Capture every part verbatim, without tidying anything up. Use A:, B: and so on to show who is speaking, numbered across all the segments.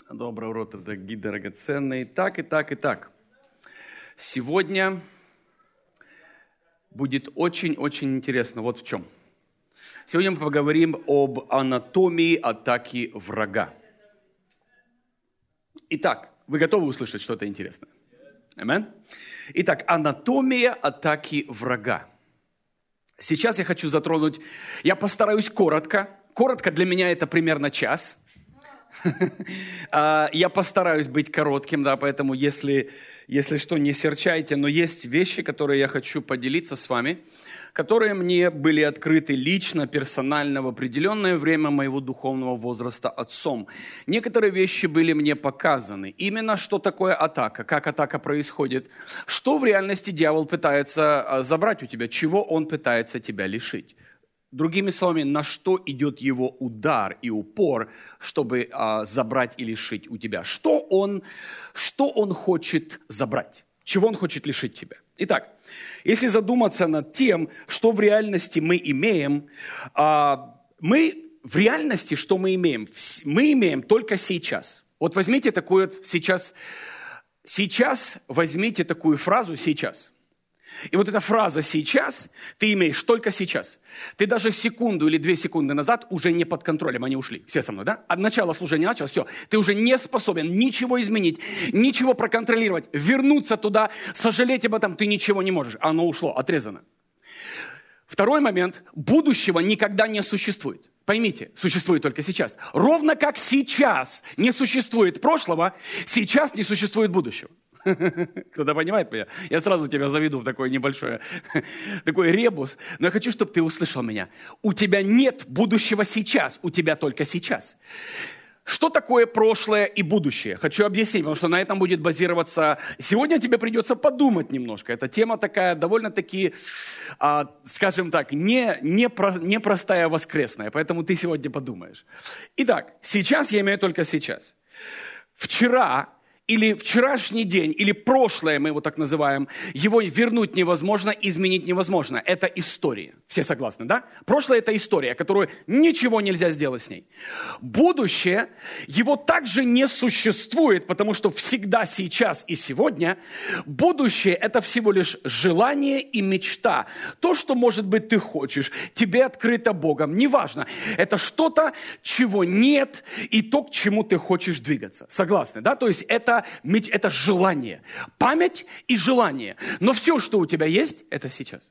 A: Доброе утро, дорогие драгоценные. Так и так и так. Сегодня будет очень-очень интересно. Вот в чем. Сегодня мы поговорим об анатомии атаки врага. Итак, вы готовы услышать что-то интересное? Аминь. Итак, анатомия атаки врага. Сейчас я хочу затронуть, я постараюсь коротко. Коротко для меня это примерно час. Я постараюсь быть коротким, да, поэтому если, если что, не серчайте, но есть вещи, которые я хочу поделиться с вами, которые мне были открыты лично, персонально в определенное время моего духовного возраста отцом. Некоторые вещи были мне показаны. Именно что такое атака, как атака происходит, что в реальности дьявол пытается забрать у тебя, чего он пытается тебя лишить. Другими словами, на что идет его удар и упор, чтобы а, забрать и лишить у тебя. Что он, что он хочет забрать? Чего он хочет лишить тебя? Итак, если задуматься над тем, что в реальности мы имеем, а, мы в реальности, что мы имеем? Мы имеем только сейчас. Вот возьмите такую сейчас, сейчас возьмите такую фразу «сейчас». И вот эта фраза «сейчас» ты имеешь только сейчас. Ты даже секунду или две секунды назад уже не под контролем, они ушли. Все со мной, да? От начала служения началось, все. Ты уже не способен ничего изменить, ничего проконтролировать, вернуться туда, сожалеть об этом ты ничего не можешь. Оно ушло, отрезано. Второй момент. Будущего никогда не существует. Поймите, существует только сейчас. Ровно как сейчас не существует прошлого, сейчас не существует будущего. Кто-то понимает меня? Я сразу тебя заведу в такой небольшой такой ребус. Но я хочу, чтобы ты услышал меня. У тебя нет будущего сейчас, у тебя только сейчас. Что такое прошлое и будущее? Хочу объяснить, потому что на этом будет базироваться... Сегодня тебе придется подумать немножко. Эта тема такая довольно-таки, а, скажем так, не, не, про, не простая воскресная, поэтому ты сегодня подумаешь. Итак, сейчас я имею только сейчас. Вчера... Или вчерашний день, или прошлое, мы его так называем, его вернуть невозможно, изменить невозможно. Это история. Все согласны, да? Прошлое – это история, которую ничего нельзя сделать с ней. Будущее, его также не существует, потому что всегда, сейчас и сегодня будущее – это всего лишь желание и мечта. То, что, может быть, ты хочешь, тебе открыто Богом, неважно. Это что-то, чего нет, и то, к чему ты хочешь двигаться. Согласны, да? То есть это Это желание, память и желание. Но все, что у тебя есть, это сейчас.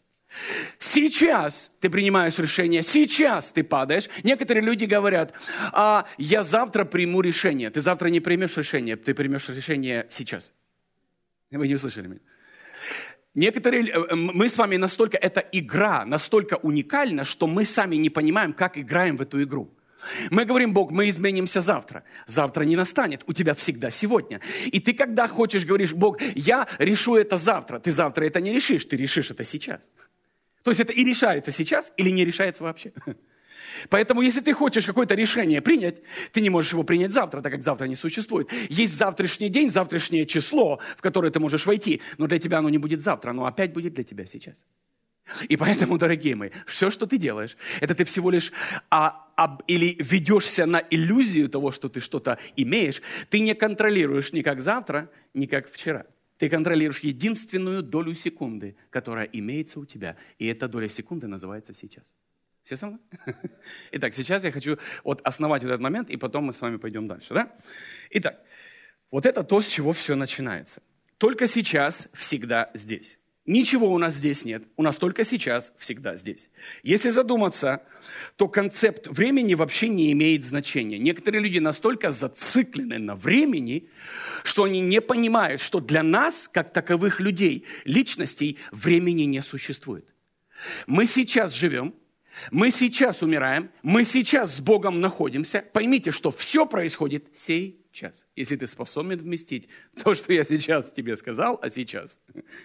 A: Сейчас ты принимаешь решение, сейчас ты падаешь. Некоторые люди говорят, а, я завтра приму решение. Ты завтра не примешь решение, ты примешь решение сейчас. Вы не услышали меня? Некоторые, мы с вами настолько, это игра настолько уникальна, что мы сами не понимаем, как играем в эту игру. Мы говорим, Бог, мы изменимся завтра. Завтра не настанет, у тебя всегда сегодня. И ты когда хочешь, говоришь, Бог, я решу это завтра. Ты завтра это не решишь, ты решишь это сейчас. То есть это и решается сейчас, или не решается вообще. Поэтому если ты хочешь какое-то решение принять, ты не можешь его принять завтра, так как завтра не существует. Есть завтрашний день, завтрашнее число, в которое ты можешь войти, но для тебя оно не будет завтра, оно опять будет для тебя сейчас. И поэтому, дорогие мои, все, что ты делаешь, это ты всего лишь а, а, или ведешься на иллюзию того, что ты что-то имеешь. Ты не контролируешь ни как завтра, ни как вчера. Ты контролируешь единственную долю секунды, которая имеется у тебя. И эта доля секунды называется сейчас. Все со мной? Итак, сейчас я хочу вот основать вот этот момент, и потом мы с вами пойдем дальше. Да? Итак, вот это то, с чего все начинается. Только сейчас, всегда здесь. Ничего у нас здесь нет, у нас только сейчас, всегда здесь. Если задуматься, то концепт времени вообще не имеет значения. Некоторые люди настолько зациклены на времени, что они не понимают, что для нас, как таковых людей, личностей, времени не существует. Мы сейчас живем, мы сейчас умираем, мы сейчас с Богом находимся. Поймите, что все происходит сейчас. Если ты способен вместить то, что я сейчас тебе сказал, а сейчас...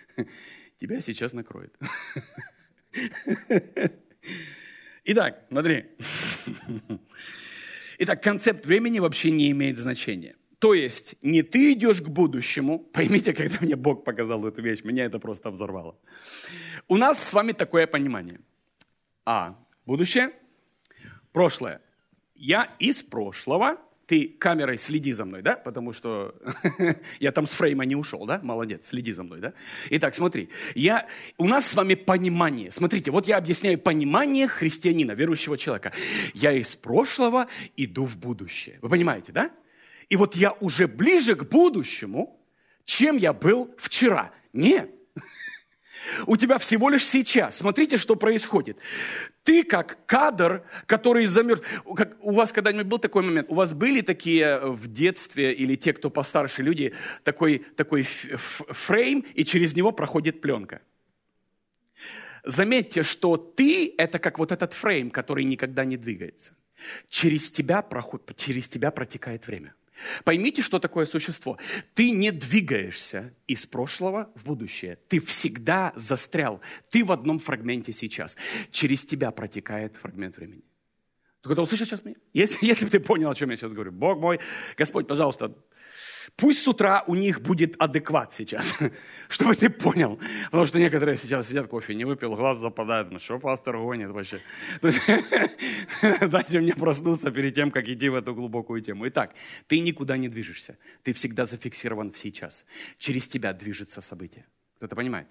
A: Тебя сейчас накроет. Итак, смотри. Итак, концепт времени вообще не имеет значения. То есть, не ты идешь к будущему. Поймите, когда мне Бог показал эту вещь, меня это просто взорвало. У нас с вами такое понимание. А, будущее, прошлое. Я из прошлого ты камерой следи за мной, да? Потому что я там с фрейма не ушел, да? Молодец, следи за мной, да? Итак, смотри, я, у нас с вами понимание. Смотрите, вот я объясняю понимание христианина, верующего человека. Я из прошлого иду в будущее. Вы понимаете, да? И вот я уже ближе к будущему, чем я был вчера. Нет. У тебя всего лишь сейчас. Смотрите, что происходит. Ты как кадр, который замерз. Как, у вас когда-нибудь был такой момент? У вас были такие в детстве, или те, кто постарше люди, такой, такой фрейм, и через него проходит пленка? Заметьте, что ты – это как вот этот фрейм, который никогда не двигается. Через тебя, проход, через тебя протекает время. Поймите, что такое существо. Ты не двигаешься из прошлого в будущее. Ты всегда застрял. Ты в одном фрагменте сейчас. Через тебя протекает фрагмент времени. Ты готов услышать сейчас меня? Если, если бы ты понял, о чем я сейчас говорю. Бог мой, Господь, пожалуйста, пусть с утра у них будет адекват сейчас, чтобы ты понял. Потому что некоторые сейчас сидят, кофе не выпил, глаз западает. Ну что пастор гонит вообще? Дайте мне проснуться перед тем, как идти в эту глубокую тему. Итак, ты никуда не движешься. Ты всегда зафиксирован в сейчас. Через тебя движется событие. Кто-то понимает?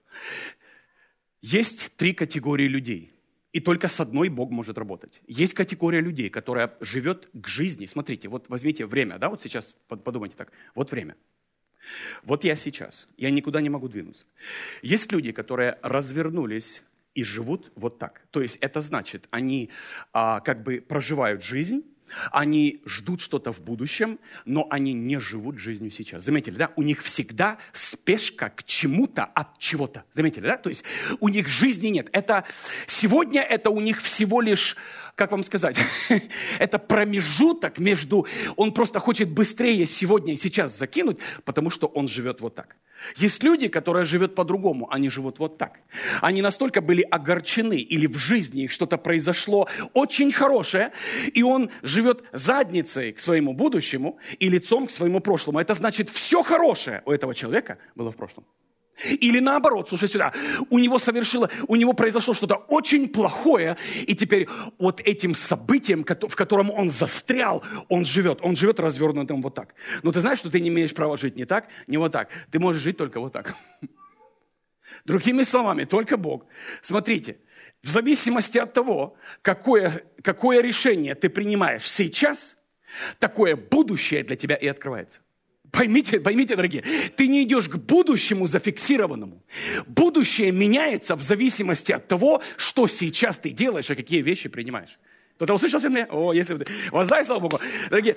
A: Есть три категории людей. И только с одной Бог может работать. Есть категория людей, которая живет к жизни. Смотрите, вот возьмите время, да, вот сейчас подумайте так. Вот время. Вот я сейчас. Я никуда не могу двинуться. Есть люди, которые развернулись и живут вот так. То есть это значит, они а, как бы проживают жизнь, они ждут что-то в будущем, но они не живут жизнью сейчас. Заметили, да? У них всегда спешка к чему-то от чего-то. Заметили, да? То есть у них жизни нет. Это, сегодня это у них всего лишь, как вам сказать, это промежуток между... Он просто хочет быстрее сегодня и сейчас закинуть, потому что он живет вот так. Есть люди, которые живут по-другому, они живут вот так. Они настолько были огорчены, или в жизни их что-то произошло очень хорошее, и он живет задницей к своему будущему и лицом к своему прошлому. Это значит, все хорошее у этого человека было в прошлом. Или наоборот, слушай сюда, у него совершило, у него произошло что-то очень плохое, и теперь вот этим событием, в котором он застрял, он живет, он живет развернутым вот так. Но ты знаешь, что ты не имеешь права жить не так, не вот так. Ты можешь жить только вот так. Другими словами, только Бог. Смотрите, в зависимости от того, какое, какое решение ты принимаешь сейчас, такое будущее для тебя и открывается. Поймите, поймите, дорогие, ты не идешь к будущему зафиксированному. Будущее меняется в зависимости от того, что сейчас ты делаешь и какие вещи принимаешь. Кто-то услышал меня? О, если бы ты... Воздай, слава Богу. Дорогие,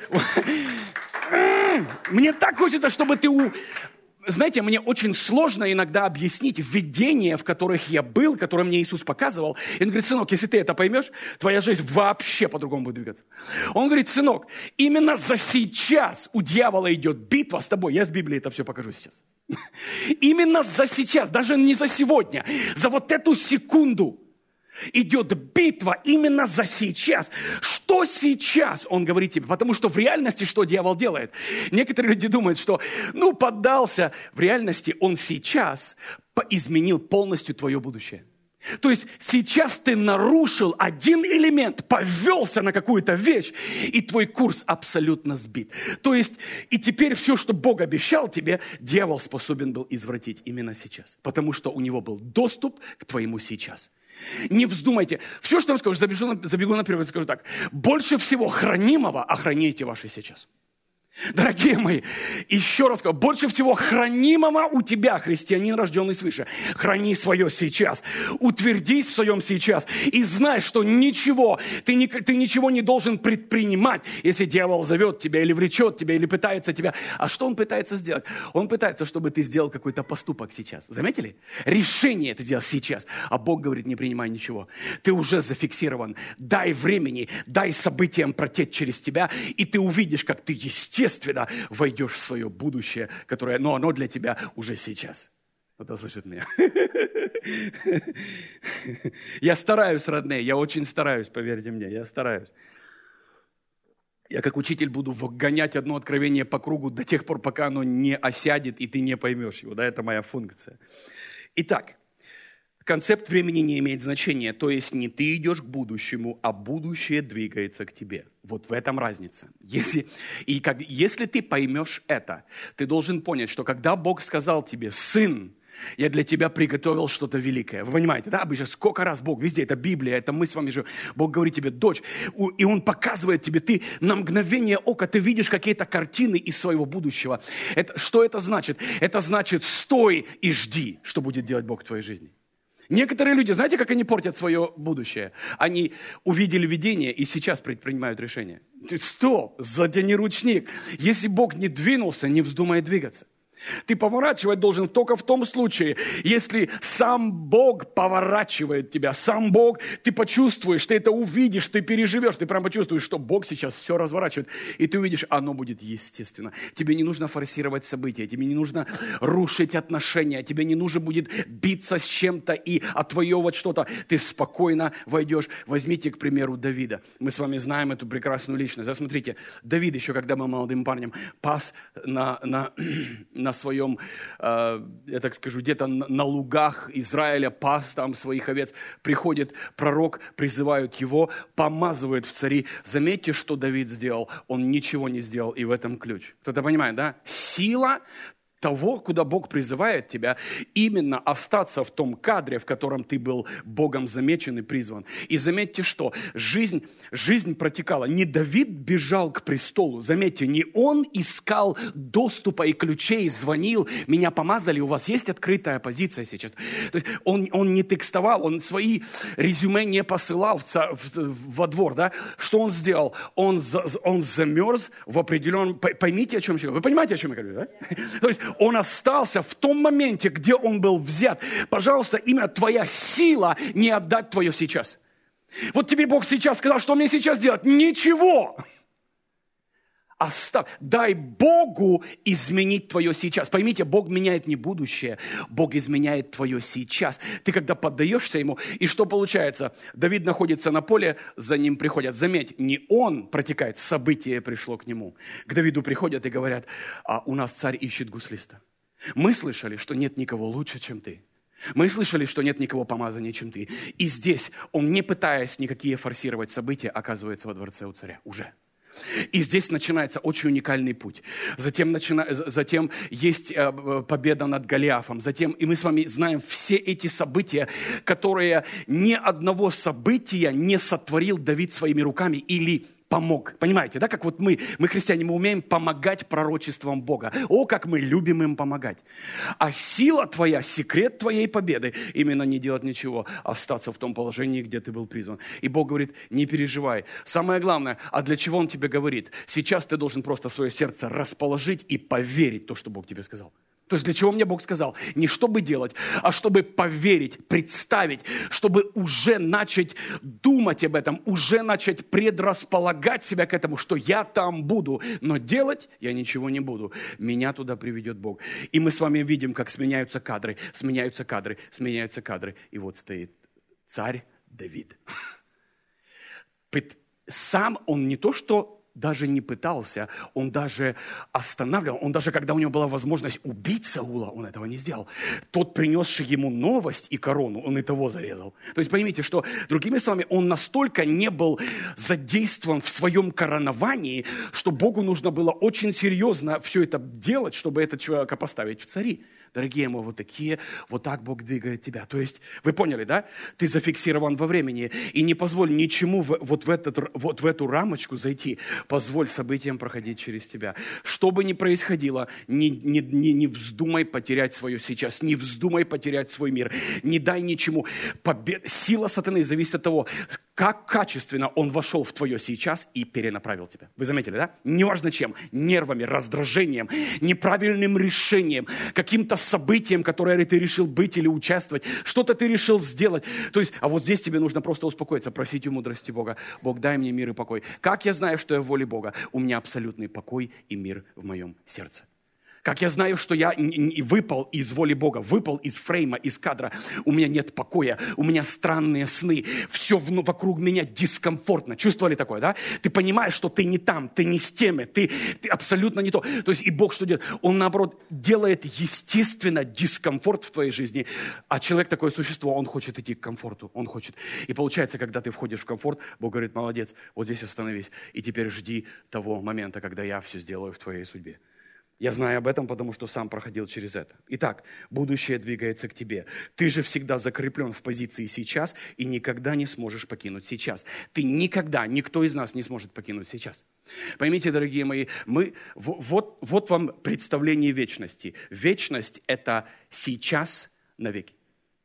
A: мне так хочется, чтобы ты... У... Знаете, мне очень сложно иногда объяснить видения, в которых я был, которые мне Иисус показывал. И он говорит, сынок, если ты это поймешь, твоя жизнь вообще по-другому будет двигаться. Он говорит, сынок, именно за сейчас у дьявола идет битва с тобой. Я с Библии это все покажу сейчас. Именно за сейчас, даже не за сегодня, за вот эту секунду идет битва именно за сейчас. Что сейчас, он говорит тебе? Потому что в реальности что дьявол делает? Некоторые люди думают, что, ну, поддался. В реальности он сейчас изменил полностью твое будущее. То есть сейчас ты нарушил один элемент, повелся на какую-то вещь, и твой курс абсолютно сбит. То есть и теперь все, что Бог обещал тебе, дьявол способен был извратить именно сейчас. Потому что у него был доступ к твоему сейчас. Не вздумайте. Все, что я вам скажу, забегу, забегу наперед, скажу так. Больше всего хранимого охраняйте ваше сейчас. Дорогие мои, еще раз скажу, больше всего хранимого у тебя, христианин, рожденный свыше. Храни свое сейчас. Утвердись в своем сейчас. И знай, что ничего, ты, не, ты ничего не должен предпринимать, если дьявол зовет тебя или влечет тебя, или пытается тебя. А что он пытается сделать? Он пытается, чтобы ты сделал какой-то поступок сейчас. Заметили? Решение это делать сейчас. А Бог говорит, не принимай ничего. Ты уже зафиксирован. Дай времени, дай событиям протечь через тебя, и ты увидишь, как ты естественно Естественно, войдешь в свое будущее, которое, но оно для тебя уже сейчас. Кто-то слышит меня? Я стараюсь, родные, я очень стараюсь, поверьте мне, я стараюсь. Я как учитель буду вгонять одно откровение по кругу до тех пор, пока оно не осядет, и ты не поймешь его. Да, это моя функция. Итак, Концепт времени не имеет значения. То есть не ты идешь к будущему, а будущее двигается к тебе. Вот в этом разница. Если, и как, если ты поймешь это, ты должен понять, что когда Бог сказал тебе: сын, я для тебя приготовил что-то великое. Вы понимаете, да? Обычно сколько раз Бог, везде, это Библия, это мы с вами живем. Бог говорит тебе: дочь, и Он показывает тебе, ты на мгновение ока, ты видишь какие-то картины из своего будущего. Это, что это значит? Это значит: стой и жди, что будет делать Бог в твоей жизни. Некоторые люди, знаете, как они портят свое будущее? Они увидели видение и сейчас предпринимают решение. Стоп, затяни ручник. Если Бог не двинулся, не вздумай двигаться. Ты поворачивать должен только в том случае, если сам Бог поворачивает тебя, сам Бог, ты почувствуешь, ты это увидишь, ты переживешь, ты прям почувствуешь, что Бог сейчас все разворачивает, и ты увидишь, оно будет естественно. Тебе не нужно форсировать события, тебе не нужно рушить отношения, тебе не нужно будет биться с чем-то и отвоевывать что-то. Ты спокойно войдешь. Возьмите, к примеру, Давида. Мы с вами знаем эту прекрасную личность. Смотрите, Давид еще, когда был молодым парнем, пас на, на, на своем, э, я так скажу, где-то на лугах Израиля, пас там своих овец. Приходит пророк, призывают его, помазывает в цари. Заметьте, что Давид сделал. Он ничего не сделал, и в этом ключ. Кто-то понимает, да? Сила того, куда Бог призывает тебя, именно остаться в том кадре, в котором ты был Богом замечен и призван. И заметьте, что жизнь, жизнь протекала. Не Давид бежал к престолу, заметьте, не он искал доступа и ключей, звонил: меня помазали, у вас есть открытая позиция сейчас. То есть он, он не текстовал, он свои резюме не посылал в, в, во двор. Да? Что он сделал? Он, за, он замерз в определенном... Поймите, о чем я говорю? Вы понимаете, о чем я говорю? Да? То есть он остался в том моменте, где он был взят. Пожалуйста, именно твоя сила не отдать твое сейчас. Вот тебе Бог сейчас сказал, что мне сейчас делать? Ничего. Оставь. Дай Богу изменить твое сейчас. Поймите, Бог меняет не будущее, Бог изменяет твое сейчас. Ты когда поддаешься Ему, и что получается? Давид находится на поле, за ним приходят. Заметь, не он протекает, событие пришло к нему. К Давиду приходят и говорят: а у нас царь ищет гуслиста. Мы слышали, что нет никого лучше, чем ты. Мы слышали, что нет никого помазаннее, чем ты. И здесь он, не пытаясь никакие форсировать события, оказывается во дворце у царя уже. И здесь начинается очень уникальный путь. Затем, начина... Затем есть победа над Голиафом. Затем, и мы с вами знаем все эти события, которые ни одного события не сотворил Давид своими руками или помог. Понимаете, да, как вот мы, мы христиане, мы умеем помогать пророчествам Бога. О, как мы любим им помогать. А сила твоя, секрет твоей победы, именно не делать ничего, а остаться в том положении, где ты был призван. И Бог говорит: не переживай. Самое главное, а для чего Он тебе говорит? Сейчас ты должен просто свое сердце расположить и поверить в то, что Бог тебе сказал. То есть для чего мне Бог сказал? Не чтобы делать, а чтобы поверить, представить, чтобы уже начать думать об этом, уже начать предрасполагать себя к этому, что я там буду, но делать я ничего не буду. Меня туда приведет Бог. И мы с вами видим, как сменяются кадры, сменяются кадры, сменяются кадры. И вот стоит царь Давид. Сам он не то, что даже не пытался, он даже останавливал, он даже, когда у него была возможность убить Саула, он этого не сделал. Тот, принесший ему новость и корону, он и того зарезал. То есть поймите, что, другими словами, он настолько не был задействован в своем короновании, что Богу нужно было очень серьезно все это делать, чтобы этого человека поставить в цари. Дорогие мои, вот такие, вот так Бог двигает тебя. То есть, вы поняли, да? Ты зафиксирован во времени. И не позволь ничему в, вот, в этот, вот в эту рамочку зайти. Позволь событиям проходить через тебя. Что бы ни происходило, не, не, не, не вздумай потерять свое сейчас. Не вздумай потерять свой мир. Не дай ничему. Побед... Сила сатаны зависит от того, как качественно он вошел в твое сейчас и перенаправил тебя. Вы заметили, да? Неважно чем. Нервами, раздражением, неправильным решением, каким-то событием, которое ты решил быть или участвовать. Что-то ты решил сделать. То есть, а вот здесь тебе нужно просто успокоиться, просить у мудрости Бога. Бог, дай мне мир и покой. Как я знаю, что я в воле Бога? У меня абсолютный покой и мир в моем сердце. Как я знаю, что я выпал из воли Бога, выпал из фрейма, из кадра. У меня нет покоя, у меня странные сны. Все вокруг меня дискомфортно. Чувствовали такое, да? Ты понимаешь, что ты не там, ты не с теми, ты, ты абсолютно не то. То есть и Бог что делает? Он, наоборот, делает естественно дискомфорт в твоей жизни. А человек такое существо, он хочет идти к комфорту. Он хочет. И получается, когда ты входишь в комфорт, Бог говорит: молодец, вот здесь остановись. И теперь жди того момента, когда я все сделаю в твоей судьбе. Я знаю об этом, потому что сам проходил через это. Итак, будущее двигается к тебе. Ты же всегда закреплен в позиции сейчас и никогда не сможешь покинуть сейчас. Ты никогда, никто из нас не сможет покинуть сейчас. Поймите, дорогие мои, мы, вот, вот вам представление вечности. Вечность – это сейчас навеки.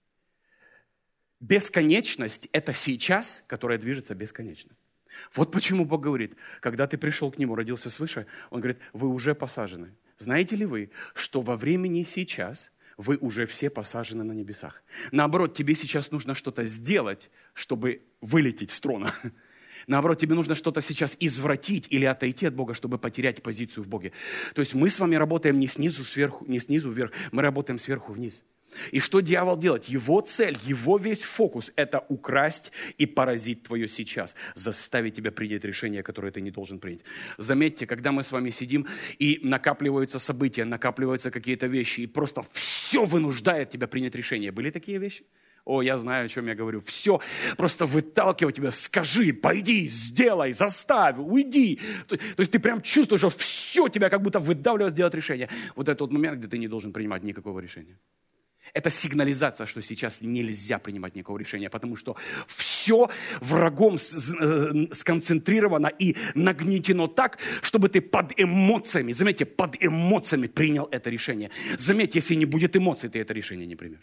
A: Бесконечность – это сейчас, которая движется бесконечно. Вот почему Бог говорит, когда ты пришел к Нему, родился свыше, Он говорит: вы уже посажены. Знаете ли вы, что во времени сейчас вы уже все посажены на небесах? Наоборот, тебе сейчас нужно что-то сделать, чтобы вылететь с трона. Наоборот, тебе нужно что-то сейчас извратить или отойти от Бога, чтобы потерять позицию в Боге. То есть мы с вами работаем не снизу сверху, не снизу вверх, мы работаем сверху вниз. И что дьявол делает? Его цель, его весь фокус – это украсть и поразить твое сейчас, заставить тебя принять решение, которое ты не должен принять. Заметьте, когда мы с вами сидим, и накапливаются события, накапливаются какие-то вещи, и просто все вынуждает тебя принять решение. Были такие вещи? О, я знаю, о чем я говорю. Все просто выталкивает тебя. Скажи, пойди, сделай, заставь, уйди. То, то есть ты прям чувствуешь, что все тебя как будто выдавливает сделать решение. Вот это тот момент, где ты не должен принимать никакого решения. Это сигнализация, что сейчас нельзя принимать никакого решения, потому что все врагом сконцентрировано и нагнетено так, чтобы ты под эмоциями, заметьте, под эмоциями принял это решение. Заметьте, если не будет эмоций, ты это решение не примешь.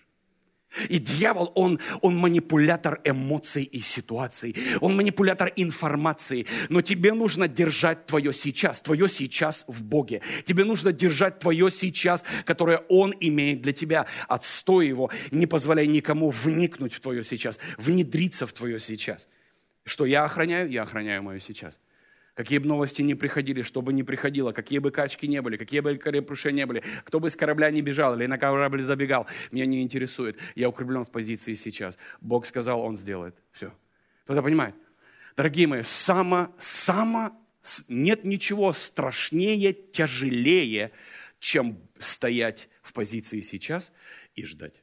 A: И дьявол, он, он манипулятор эмоций и ситуаций. Он манипулятор информации. Но тебе нужно держать твое сейчас. Твое сейчас в Боге. Тебе нужно держать твое сейчас, которое Он имеет для тебя. Отстой его. Не позволяй никому вникнуть в твое сейчас. Внедриться в твое сейчас. Что я охраняю? Я охраняю мое сейчас. Какие бы новости ни приходили, что бы ни приходило, какие бы качки не были, какие бы кораблекрушения не были, кто бы с корабля не бежал или на корабль забегал, меня не интересует. Я укреплен в позиции сейчас. Бог сказал, Он сделает. Все. Кто-то понимает? Дорогие мои, само, само, нет ничего страшнее, тяжелее, чем стоять в позиции сейчас и ждать.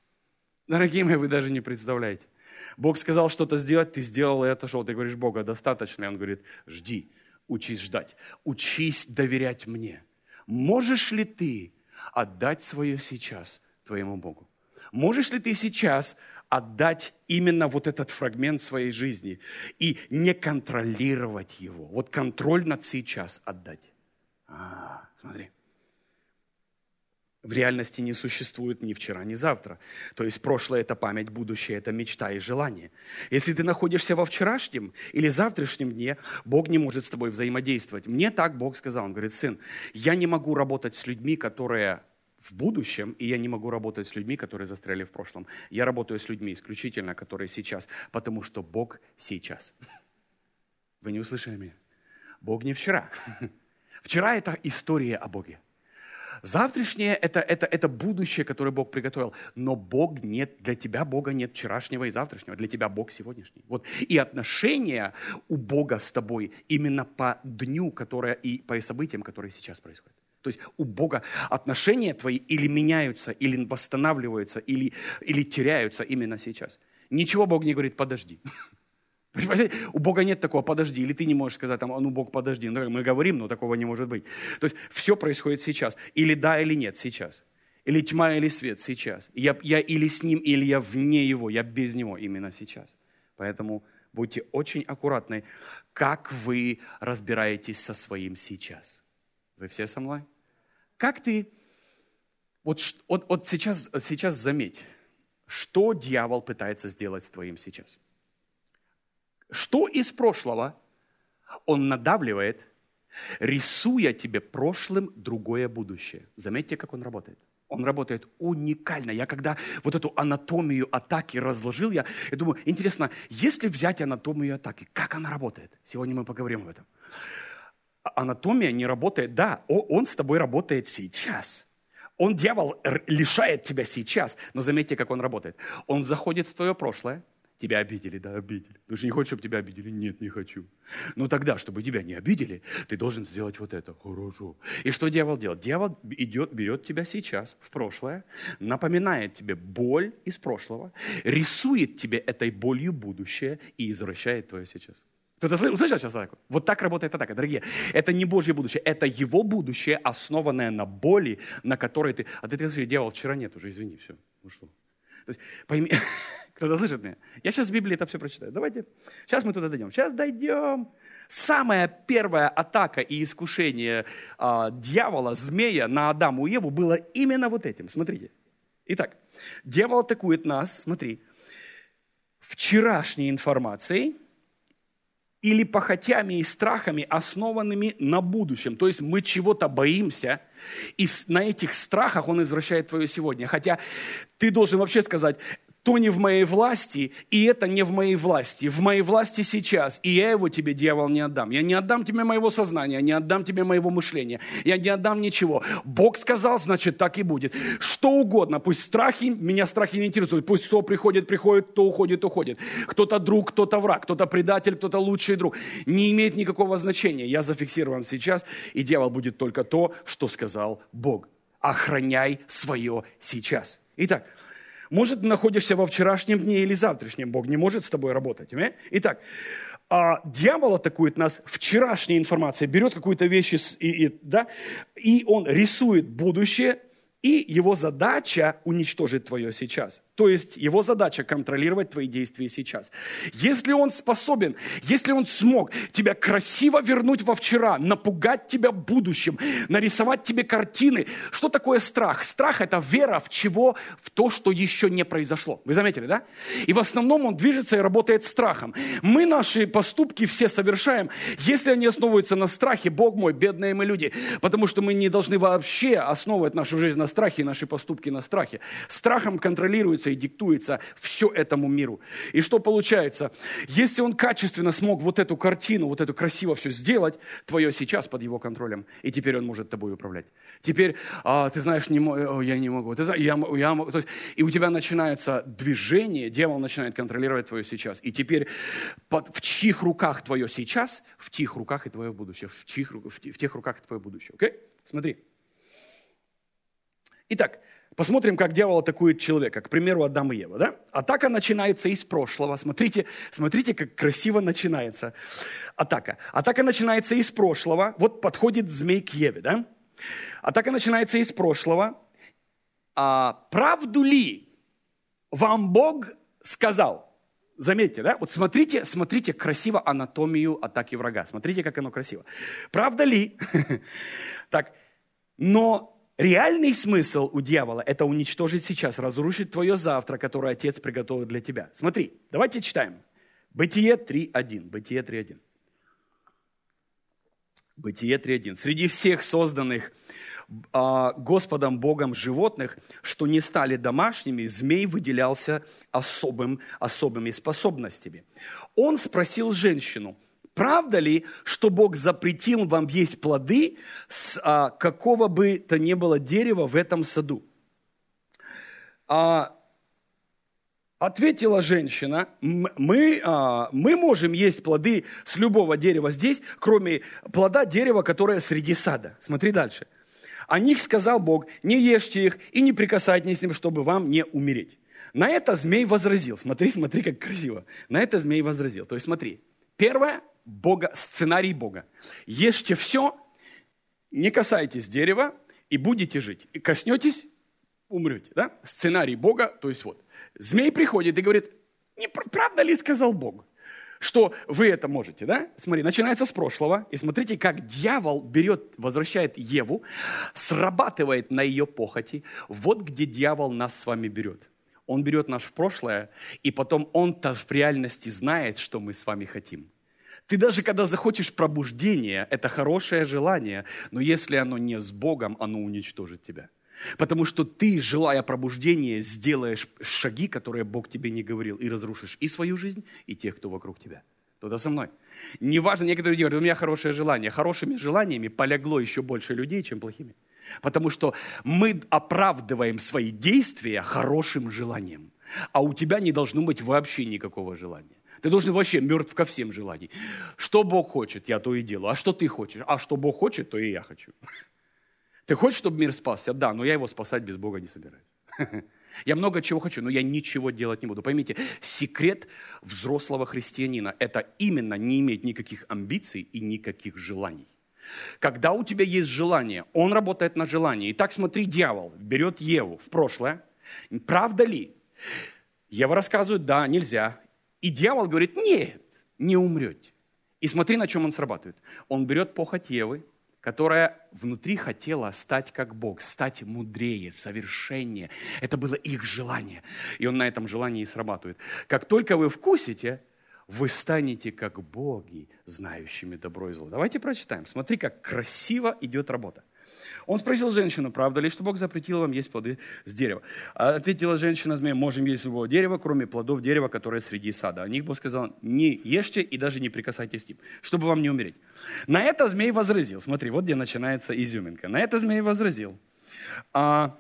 A: Дорогие мои, вы даже не представляете. Бог сказал что-то сделать, ты сделал и отошел. Ты говоришь: Бога, достаточно? И Он говорит: жди, учись ждать, учись доверять мне. Можешь ли ты отдать свое сейчас твоему Богу? Можешь ли ты сейчас отдать именно вот этот фрагмент своей жизни и не контролировать его? Вот контроль над сейчас отдать. А, смотри. В реальности не существует ни вчера, ни завтра. То есть прошлое – это память, будущее – это мечта и желание. Если ты находишься во вчерашнем или завтрашнем дне, Бог не может с тобой взаимодействовать. Мне так Бог сказал. Он говорит: сын, я не могу работать с людьми, которые в будущем, и я не могу работать с людьми, которые застряли в прошлом. Я работаю с людьми исключительно, которые сейчас, потому что Бог сейчас. Вы не услышали меня? Бог не вчера. Вчера – это история о Боге. Завтрашнее это, – это, это будущее, которое Бог приготовил. Но Бог нет, для тебя Бога нет вчерашнего и завтрашнего. Для тебя Бог сегодняшний. Вот. И отношения у Бога с тобой именно по дню, которое, и по событиям, которые сейчас происходят. То есть у Бога отношения твои или меняются, или восстанавливаются, или, или теряются именно сейчас. Ничего Бог не говорит: подожди. Понимаете? У Бога нет такого: подожди, или ты не можешь сказать, там, ну, Бог, подожди. Ну, мы говорим, но такого не может быть. То есть все происходит сейчас. Или да, или нет сейчас. Или тьма, или свет сейчас. Я, я или с Ним, или я вне Его, я без Него именно сейчас. Поэтому будьте очень аккуратны, как вы разбираетесь со своим сейчас. Вы все со мной? Как ты, вот, вот, вот сейчас, сейчас заметь, что дьявол пытается сделать с твоим сейчас. Что из прошлого он надавливает, рисуя тебе прошлым другое будущее. Заметьте, как он работает. Он работает уникально. Я когда вот эту анатомию атаки разложил, я, я думаю, интересно, если взять анатомию атаки, как она работает? Сегодня мы поговорим об этом. анатомия не работает. Да, он с тобой работает сейчас. Он, дьявол, лишает тебя сейчас. Но заметьте, как он работает. Он заходит в твое прошлое. Тебя обидели, да, обидели. Ты же не хочешь, чтобы тебя обидели? Нет, не хочу. Но тогда, чтобы тебя не обидели, ты должен сделать вот это. Хорошо. И что дьявол делает? Дьявол идет, берет тебя сейчас, в прошлое, напоминает тебе боль из прошлого, рисует тебе этой болью будущее и извращает твое сейчас. Кто-то услышал сейчас атаку? Вот так работает атака, дорогие. Это не Божье будущее, это его будущее, основанное на боли, на которой ты... А ты говоришь, дьявол, вчера нет уже, извини, все. Ну что? То есть, пойми... Кто-то слышит меня? Я сейчас в Библии это все прочитаю. Давайте. Сейчас мы туда дойдем. Сейчас дойдем. Самая первая атака и искушение а, дьявола, змея на Адаму и Еву было именно вот этим. Смотрите. Итак, дьявол атакует нас, смотри, вчерашней информацией или похотями и страхами, основанными на будущем. То есть мы чего-то боимся, и на этих страхах он извращает твое сегодня. Хотя ты должен вообще сказать... То не в моей власти, и это не в моей власти. В моей власти сейчас, и я его тебе, дьявол, не отдам. Я не отдам тебе моего сознания, я не отдам тебе моего мышления. Я не отдам ничего. Бог сказал, значит, так и будет. Что угодно, пусть страхи, меня страхи не интересуют. Пусть кто приходит, приходит, кто уходит, уходит. Кто-то друг, кто-то враг, кто-то предатель, кто-то лучший друг. Не имеет никакого значения. Я зафиксирован сейчас, и дьявол будет только то, что сказал Бог. Охраняй свое сейчас. Итак, может, ты находишься во вчерашнем дне или завтрашнем. Бог не может с тобой работать. Понимаете? Итак, а дьявол атакует нас вчерашней информацией, берет какую-то вещь и, и, да, и он рисует будущее, и его задача уничтожить твое сейчас. То есть его задача контролировать твои действия сейчас. Если он способен, если он смог тебя красиво вернуть во вчера, напугать тебя будущим, нарисовать тебе картины. Что такое страх? Страх – это вера в чего? В то, что еще не произошло. Вы заметили, да? И в основном он движется и работает страхом. Мы наши поступки все совершаем, если они основываются на страхе. Бог мой, бедные мы люди. Потому что мы не должны вообще основывать нашу жизнь на страхе и наши поступки на страхе. Страхом контролируется и диктуется все этому миру. И что получается? Если он качественно смог вот эту картину, вот эту красиво все сделать, твое сейчас под его контролем, и теперь он может тобой управлять. Теперь, а, ты знаешь, не, я не могу, ты знаешь, я, я могу. То есть, и у тебя начинается движение, дьявол начинает контролировать твое сейчас. И теперь под, в чьих руках твое сейчас, в чьих руках и твое будущее. В, чьих, в, в тех руках и твое будущее. Окей? Смотри. Итак, посмотрим, как дьявол атакует человека. К примеру, Адам и Ева. Да? Атака начинается из прошлого. Смотрите, смотрите, как красиво начинается атака. Атака начинается из прошлого. Вот подходит змей к Еве. Да? Атака начинается из прошлого. А правду ли вам Бог сказал? Заметьте, да? Вот смотрите, смотрите красиво анатомию атаки врага. Смотрите, как оно красиво. Правда ли? Так, но... Реальный смысл у дьявола – это уничтожить сейчас, разрушить твое завтра, которое Отец приготовил для тебя. Смотри, давайте читаем. Бытие три один. Бытие три один. Бытие три один. Среди всех созданных а, Господом Богом животных, что не стали домашними, змей выделялся особым, особыми способностями. Он спросил женщину: правда ли, что Бог запретил вам есть плоды с а, какого бы то ни было дерева в этом саду? А, ответила женщина: мы, а, мы можем есть плоды с любого дерева здесь, кроме плода дерева, которое среди сада. Смотри дальше. О них сказал Бог: не ешьте их и не прикасайтесь к ним, чтобы вам не умереть. На это змей возразил. Смотри, смотри, как красиво. На это змей возразил. То есть смотри, первое. Бога, сценарий Бога. Ешьте все, не касайтесь дерева и будете жить. И коснетесь, умрете. Да? Сценарий Бога, то есть вот. Змей приходит и говорит: не правда ли сказал Бог, что вы это можете? Да? Смотри, начинается с прошлого. И смотрите, как дьявол берет, возвращает Еву, срабатывает на ее похоти. Вот где дьявол нас с вами берет. Он берет наше прошлое, и потом он-то в реальности знает, что мы с вами хотим. Ты даже когда захочешь пробуждения, это хорошее желание, но если оно не с Богом, оно уничтожит тебя. Потому что ты, желая пробуждения, сделаешь шаги, которые Бог тебе не говорил, и разрушишь и свою жизнь, и тех, кто вокруг тебя. Кто-то со мной. Неважно, некоторые люди говорят, у меня хорошее желание. Хорошими желаниями полягло еще больше людей, чем плохими. Потому что мы оправдываем свои действия хорошим желанием. А у тебя не должно быть вообще никакого желания. Ты должен вообще мертв ко всем желаниям. Что Бог хочет, я то и делаю. А что ты хочешь? А что Бог хочет, то и я хочу. Ты хочешь, чтобы мир спасся? Да, но я его спасать без Бога не собираюсь. Я много чего хочу, но я ничего делать не буду. Поймите, секрет взрослого христианина – это именно не иметь никаких амбиций и никаких желаний. Когда у тебя есть желание, он работает на желании. Итак, смотри, дьявол берет Еву в прошлое. Правда ли? Ева рассказывает, да, нельзя. И дьявол говорит, нет, не умрете. И смотри, на чем он срабатывает. Он берет похоть Евы, которая внутри хотела стать как Бог, стать мудрее, совершеннее. Это было их желание. И он на этом желании и срабатывает. Как только вы вкусите, вы станете как боги, знающими добро и зло. Давайте прочитаем. Смотри, как красиво идет работа. Он спросил женщину, правда ли, что Бог запретил вам есть плоды с дерева? А ответила женщина змея, можем есть любого дерева, кроме плодов дерева, которое среди сада. О них Бог сказал, не ешьте и даже не прикасайтесь к ним, чтобы вам не умереть. На это змей возразил. Смотри, вот где начинается изюминка. На это змей возразил. А,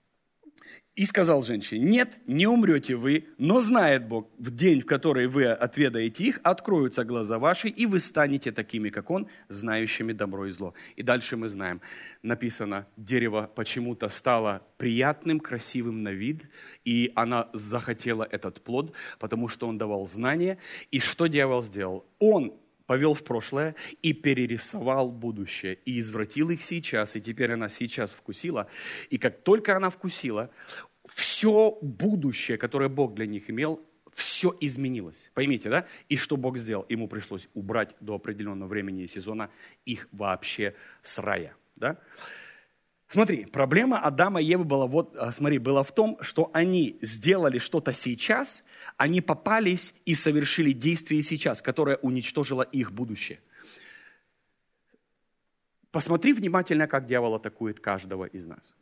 A: и сказал женщине, нет, не умрете вы, но знает Бог, в день, в который вы отведаете их, откроются глаза ваши, и вы станете такими, как Он, знающими добро и зло. И дальше мы знаем, написано, дерево почему-то стало приятным, красивым на вид, и она захотела этот плод, потому что он давал знания. И что дьявол сделал? Он повел в прошлое и перерисовал будущее, и извратил их сейчас, и теперь она сейчас вкусила. И как только она вкусила, все будущее, которое Бог для них имел, все изменилось. Поймите, да? И что Бог сделал? Ему пришлось убрать до определенного времени и сезона их вообще с рая. Да? Смотри, проблема Адама и Евы была, вот, смотри, была в том, что они сделали что-то сейчас, они попались и совершили действие сейчас, которое уничтожило их будущее. Посмотри внимательно, как дьявол атакует каждого из нас.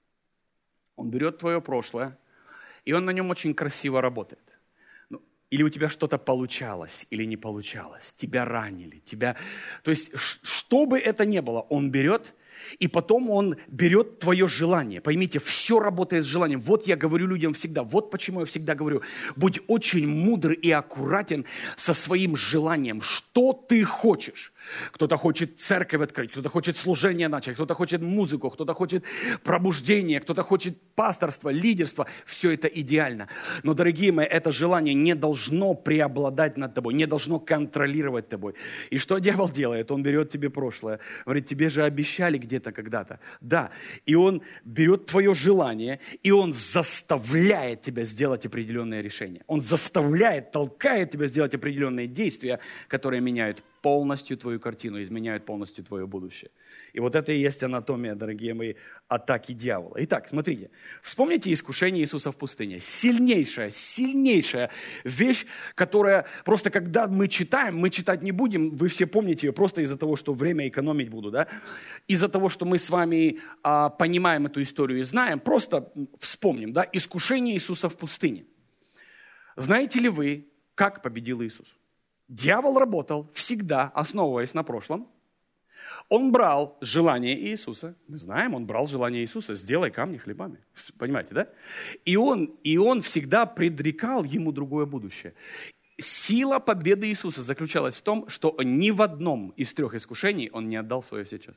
A: Он берет твое прошлое, и он на нем очень красиво работает. Ну, или у тебя что-то получалось, или не получалось, тебя ранили, тебя... То есть, что бы это ни было, он берет... И потом он берет твое желание. Поймите, все работает с желанием. Вот я говорю людям всегда, вот почему я всегда говорю, будь очень мудр и аккуратен со своим желанием. Что ты хочешь? Кто-то хочет церковь открыть, кто-то хочет служение начать, кто-то хочет музыку, кто-то хочет пробуждение, кто-то хочет пасторство, лидерство. Все это идеально. Но, дорогие мои, это желание не должно преобладать над тобой, не должно контролировать тобой. И что дьявол делает? Он берет тебе прошлое, говорит, тебе же обещали где-то когда-то. Да, и он берет твое желание, и он заставляет тебя сделать определенные решения. Он заставляет, толкает тебя сделать определенные действия, которые меняют полностью твою картину, изменяют полностью твое будущее. И вот это и есть анатомия, дорогие мои, атаки дьявола. Итак, смотрите, вспомните искушение Иисуса в пустыне. Сильнейшая, сильнейшая вещь, которая просто когда мы читаем, мы читать не будем, вы все помните ее просто из-за того, что время экономить буду, да? Из-за того, что мы с вами а, понимаем эту историю и знаем, просто вспомним, да? Искушение Иисуса в пустыне. Знаете ли вы, как победил Иисус? Дьявол работал всегда, основываясь на прошлом. Он брал желание Иисуса. Мы знаем, он брал желание Иисуса. Сделай камни хлебами. Понимаете, да? И он, и он всегда предрекал ему другое будущее. Сила победы Иисуса заключалась в том, что ни в одном из трех искушений он не отдал свое сейчас.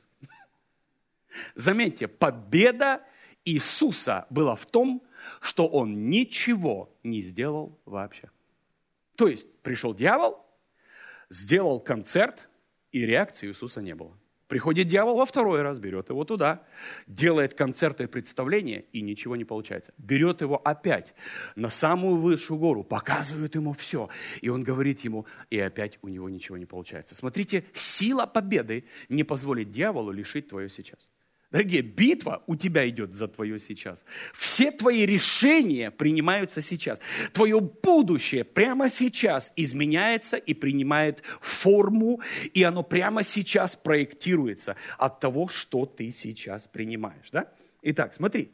A: Заметьте, победа Иисуса была в том, что он ничего не сделал вообще. То есть пришел дьявол, сделал концерт, и реакции Иисуса не было. Приходит дьявол во второй раз, берет его туда, делает концерты и представления, и ничего не получается. Берет его опять на самую высшую гору, показывает ему все. И он говорит ему, и опять у него ничего не получается. Смотрите, сила победы не позволит дьяволу лишить твое сейчас. Дорогие, битва у тебя идет за твое сейчас. Все твои решения принимаются сейчас. Твое будущее прямо сейчас изменяется и принимает форму, и оно прямо сейчас проектируется от того, что ты сейчас принимаешь. Да? Итак, смотри.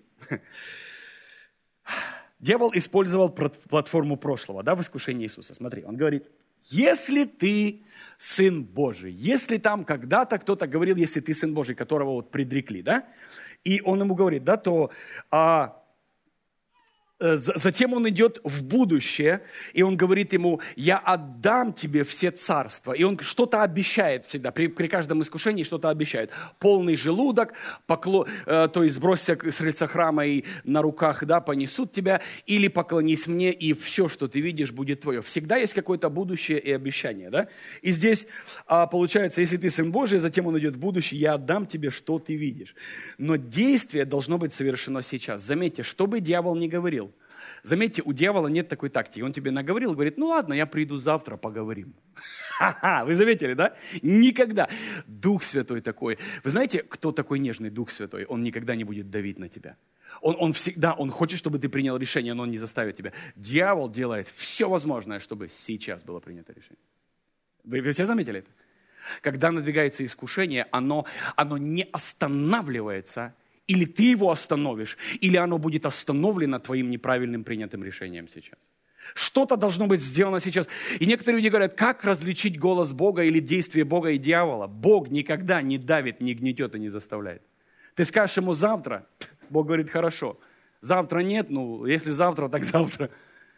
A: Дьявол использовал платформу прошлого, да, в искушении Иисуса. Смотри, он говорит, если ты Сын Божий, если там когда-то кто-то говорил, если ты Сын Божий, которого вот предрекли, да, и он ему говорит, да, то а, затем он идет в будущее, и он говорит ему, я отдам тебе все царства. И он что-то обещает всегда, при, при каждом искушении что-то обещает. Полный желудок, покло, э, то есть сбросься с крыльца храма и на руках, да, понесут тебя, или поклонись мне, и все, что ты видишь, будет твое. Всегда есть какое-то будущее и обещание, да. И здесь а, получается, если ты Сын Божий, затем он идет в будущее, я отдам тебе, что ты видишь. Но действие должно быть совершено сейчас. Заметьте, что бы дьявол ни говорил, заметьте, у дьявола нет такой тактики. Он тебе наговорил, говорит, ну ладно, я приду завтра, поговорим. Ха-ха, вы заметили, да? Никогда. Дух Святой такой. Вы знаете, кто такой нежный Дух Святой? Он никогда не будет давить на тебя. Он, он всегда, он хочет, чтобы ты принял решение, но он не заставит тебя. Дьявол делает все возможное, чтобы сейчас было принято решение. Вы, вы все заметили это? Когда надвигается искушение, оно, оно не останавливается. Или ты его остановишь, или оно будет остановлено твоим неправильным принятым решением сейчас. Что-то должно быть сделано сейчас. И некоторые люди говорят, как различить голос Бога или действие Бога и дьявола? Бог никогда не давит, не гнетет и не заставляет. Ты скажешь ему завтра, Бог говорит, хорошо. Завтра нет, ну, если завтра, так завтра.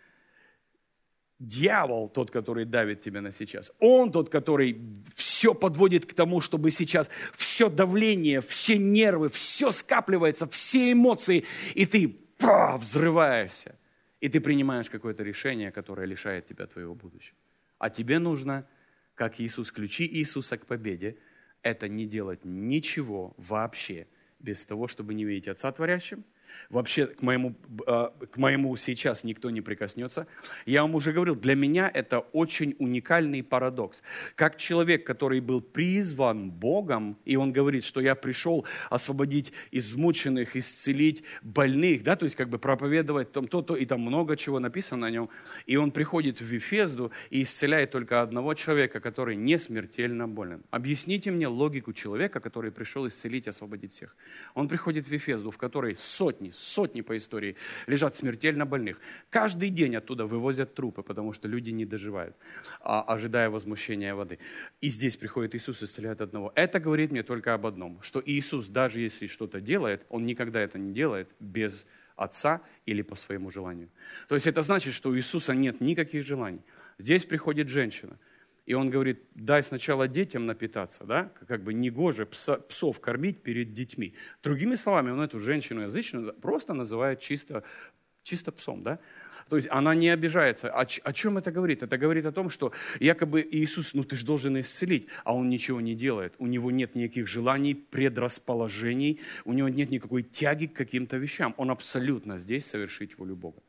A: Дьявол тот, который давит тебя на сейчас. Он тот, который все подводит к тому, чтобы сейчас все давление, все нервы, все скапливается, все эмоции, и ты па, взрываешься. И ты принимаешь какое-то решение, которое лишает тебя твоего будущего. А тебе нужно, как Иисус, ключи Иисуса к победе, это не делать ничего вообще без того, чтобы не видеть Отца творящим. Вообще к моему, к моему сейчас никто не прикоснется. Я вам уже говорил, для меня это очень уникальный парадокс. Как человек, который был призван Богом, и он говорит, что я пришел освободить измученных, исцелить больных, да, то есть как бы проповедовать там то-то, и там много чего написано о нем. И он приходит в Вифезду и исцеляет только одного человека, который не смертельно болен. Объясните мне логику человека, который пришел исцелить, освободить всех. Он приходит в Вифезду, в которой сотни Сотни, сотни по истории лежат смертельно больных. Каждый день оттуда вывозят трупы, потому что люди не доживают, ожидая возмущения воды. И здесь приходит Иисус и исцеляет одного. Это говорит мне только об одном, что Иисус, даже если что-то делает, Он никогда это не делает без Отца или по своему желанию. То есть это значит, что у Иисуса нет никаких желаний. Здесь приходит женщина. И он говорит, дай сначала детям напитаться, да, как бы негоже пса, псов кормить перед детьми. Другими словами, он эту женщину язычную просто называет чисто, чисто псом, да. То есть она не обижается. О, о чем это говорит? Это говорит о том, что якобы Иисус, ну ты же должен исцелить, а он ничего не делает. У него нет никаких желаний, предрасположений, у него нет никакой тяги к каким-то вещам. Он абсолютно здесь совершить волю Бога.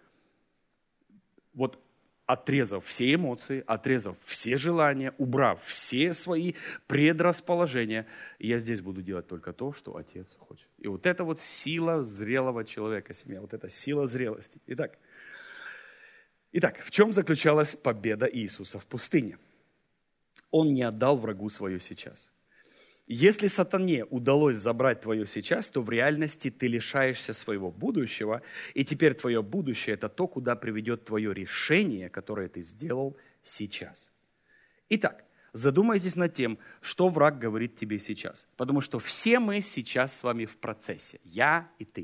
A: Вот отрезав все эмоции, отрезав все желания, убрав все свои предрасположения, я здесь буду делать только то, что Отец хочет. И вот это вот сила зрелого человека, семья, вот эта сила зрелости. Итак, итак, в чем заключалась победа Иисуса в пустыне? Он не отдал врагу свое сейчас. Если сатане удалось забрать твое сейчас, то в реальности ты лишаешься своего будущего, и теперь твое будущее – это то, куда приведет твое решение, которое ты сделал сейчас. Итак, задумайтесь над тем, что враг говорит тебе сейчас. Потому что все мы сейчас с вами в процессе, я и ты.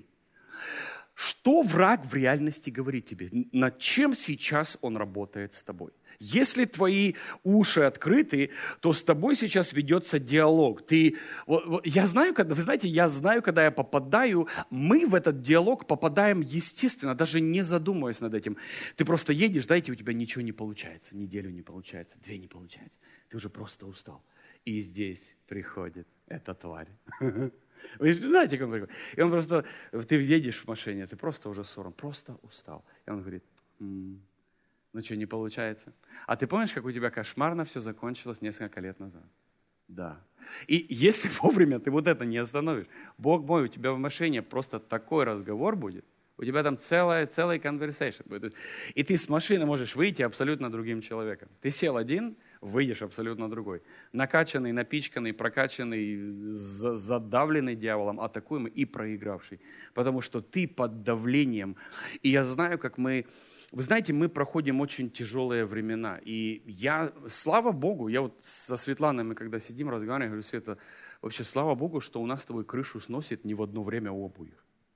A: Что враг в реальности говорит тебе? Над чем сейчас он работает с тобой? Если твои уши открыты, то с тобой сейчас ведется диалог. Ты, я знаю, когда, вы знаете, я знаю, когда я попадаю, мы в этот диалог попадаем естественно, даже не задумываясь над этим. Ты просто едешь, да, и у тебя ничего не получается, неделю не получается, две не получается. Ты уже просто устал. И здесь приходит эта тварь. Вы же знаете, как он такой. И он просто, ты едешь в машине, ты просто уже сорван, просто устал. И он говорит, м-м, ну что, не получается? А ты помнишь, как у тебя кошмарно все закончилось несколько лет назад? Да. И если вовремя ты вот это не остановишь, Бог мой, у тебя в машине просто такой разговор будет, У тебя там целая, целый conversation будет. И ты с машины можешь выйти абсолютно другим человеком. Ты сел один, выйдешь абсолютно другой. Накачанный, напичканный, прокачанный, задавленный дьяволом, атакуемый и проигравший. Потому что ты под давлением. И я знаю, как мы... Вы знаете, мы проходим очень тяжелые времена. И я, слава Богу, я вот со Светланой, мы когда сидим, разговариваем, говорю, Света, вообще слава Богу, что у нас с тобой крышу сносит не в одно время обоих.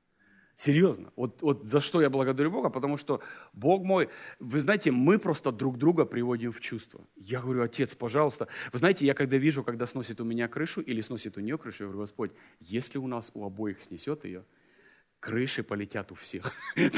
A: Серьезно. Вот, вот за что я благодарю Бога, потому что Бог мой, вы знаете, мы просто друг друга приводим в чувство. Я говорю, Отец, пожалуйста. Вы знаете, я когда вижу, когда сносит у меня крышу или сносит у нее крышу, я говорю, Господь, если у нас у обоих снесет ее, крыши полетят у всех.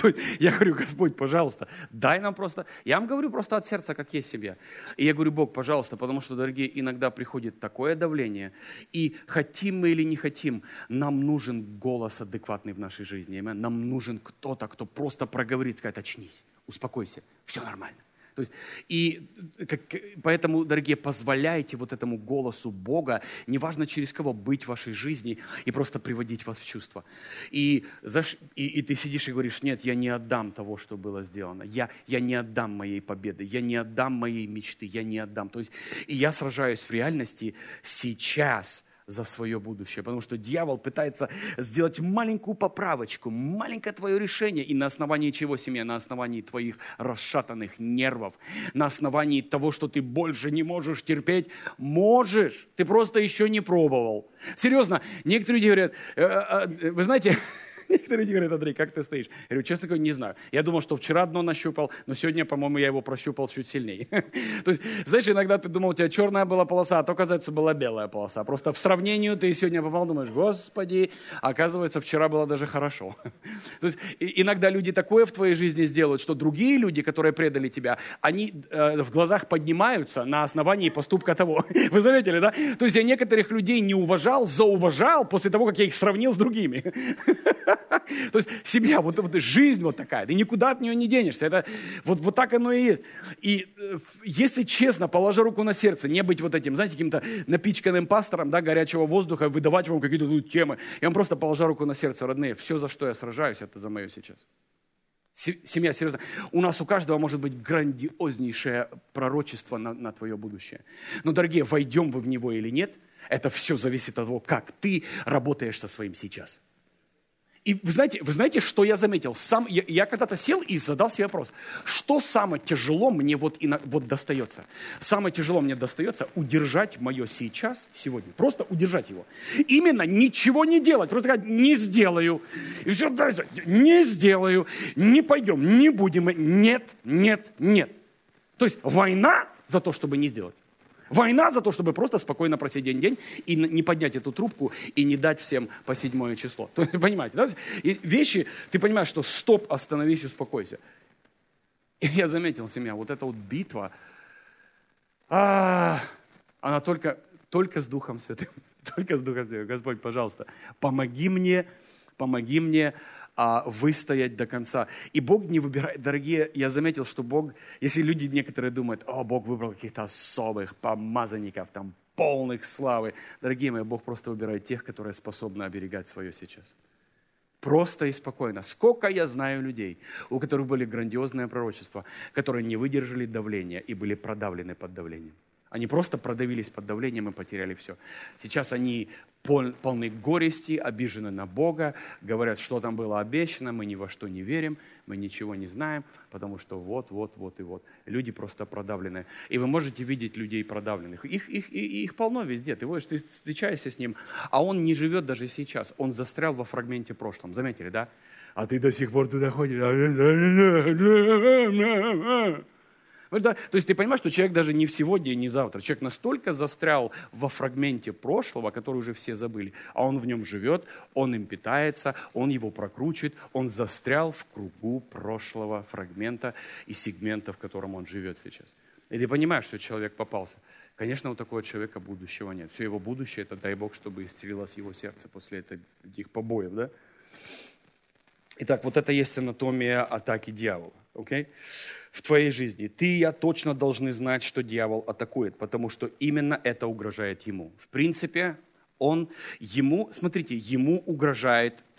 A: Я говорю, Господь, пожалуйста, дай нам просто... Я вам говорю просто от сердца, как есть себе. И я говорю, Бог, пожалуйста, потому что, дорогие, иногда приходит такое давление, и хотим мы или не хотим, нам нужен голос адекватный в нашей жизни. Нам нужен кто-то, кто просто проговорит, скажет, очнись, успокойся, все нормально. То есть, и как, поэтому, дорогие, позволяйте вот этому голосу Бога, неважно через кого, быть в вашей жизни и просто приводить вас в чувство. И, и, и ты сидишь и говоришь, нет, я не отдам того, что было сделано. Я, я не отдам моей победы, я не отдам моей мечты, я не отдам. То есть, и я сражаюсь в реальности сейчас за свое будущее, потому что дьявол пытается сделать маленькую поправочку, маленькое твое решение, и на основании чего, семья? На основании твоих расшатанных нервов, на основании того, что ты больше не можешь терпеть, можешь, ты просто еще не пробовал. Серьезно, некоторые люди говорят, э, э, вы знаете... Некоторые люди говорят, Андрей, как ты стоишь? Я говорю, честно говоря, не знаю. Я думал, что вчера дно нащупал, но сегодня, по-моему, я его прощупал чуть сильнее. То есть, знаешь, иногда ты думал, у тебя черная была полоса, а то, оказывается, была белая полоса. Просто в сравнении ты сегодня попал, думаешь, Господи, оказывается, вчера было даже хорошо. То есть, иногда люди такое в твоей жизни сделают, что другие люди, которые предали тебя, они э, в глазах поднимаются на основании поступка того. Вы заметили, да? То есть, я некоторых людей не уважал, зауважал после того, как я их сравнил с другими. То есть семья, вот, вот жизнь вот такая, ты никуда от нее не денешься. Это, вот, вот так оно и есть. И э, если честно, положа руку на сердце, не быть вот этим, знаете, каким-то напичканным пастором, да, горячего воздуха, выдавать вам какие-то тут темы. Я вам просто положа руку на сердце, родные, все, за что я сражаюсь, это за мое сейчас. Семья, серьезно, у нас у каждого может быть грандиознейшее пророчество на, на твое будущее. Но, дорогие, войдем вы в него или нет, это все зависит от того, как ты работаешь со своим сейчас. И вы знаете, вы знаете, что я заметил? Сам, я, я когда-то сел и задал себе вопрос, что самое тяжело мне вот, и на, вот достается? Самое тяжело мне достается удержать мое сейчас, сегодня. Просто удержать его. Именно ничего не делать. Просто сказать, не сделаю. И все, дальше, не сделаю, не пойдем, не будем. Нет, нет, нет. То есть война за то, чтобы не сделать. Война за то, чтобы просто спокойно просидеть день и не поднять эту трубку и не дать всем по седьмое число. То, понимаете, да? И вещи, ты понимаешь, что стоп, остановись, успокойся. И я заметил, семья, вот эта вот битва, а, она только, только с Духом Святым. Только с Духом Святым. Господь, пожалуйста, помоги мне, помоги мне а, выстоять до конца. И Бог не выбирает, дорогие, я заметил, что Бог, если люди некоторые думают, о, Бог выбрал каких-то особых помазанников, там, полных славы. Дорогие мои, Бог просто выбирает тех, которые способны оберегать свое сейчас. Просто и спокойно. Сколько я знаю людей, у которых были грандиозные пророчества, которые не выдержали давления и были продавлены под давлением. Они просто продавились под давлением и потеряли все. Сейчас они пол, полны горести, обижены на Бога, говорят, что там было обещано, мы ни во что не верим, мы ничего не знаем, потому что вот, вот, вот и вот. Люди просто продавлены. И вы можете видеть людей продавленных. Их, их, их, их полно везде. Ты, ты встречаешься с ним, а он не живет даже сейчас. Он застрял во фрагменте прошлом. Заметили, да? А ты до сих пор туда ходишь. Да? То есть ты понимаешь, что человек даже не в сегодня и не завтра. Человек настолько застрял во фрагменте прошлого, который уже все забыли, а он в нем живет, он им питается, он его прокручивает, он застрял в кругу прошлого фрагмента и сегмента, в котором он живет сейчас. И ты понимаешь, что человек попался. Конечно, у такого человека будущего нет. Все его будущее, это дай Бог, чтобы исцелилось его сердце после этих побоев. Да? Итак, вот это есть анатомия атаки дьявола. Okay? В твоей жизни ты и я точно должны знать, что дьявол атакует, потому что именно это угрожает ему. В принципе, он, ему, смотрите, ему угрожает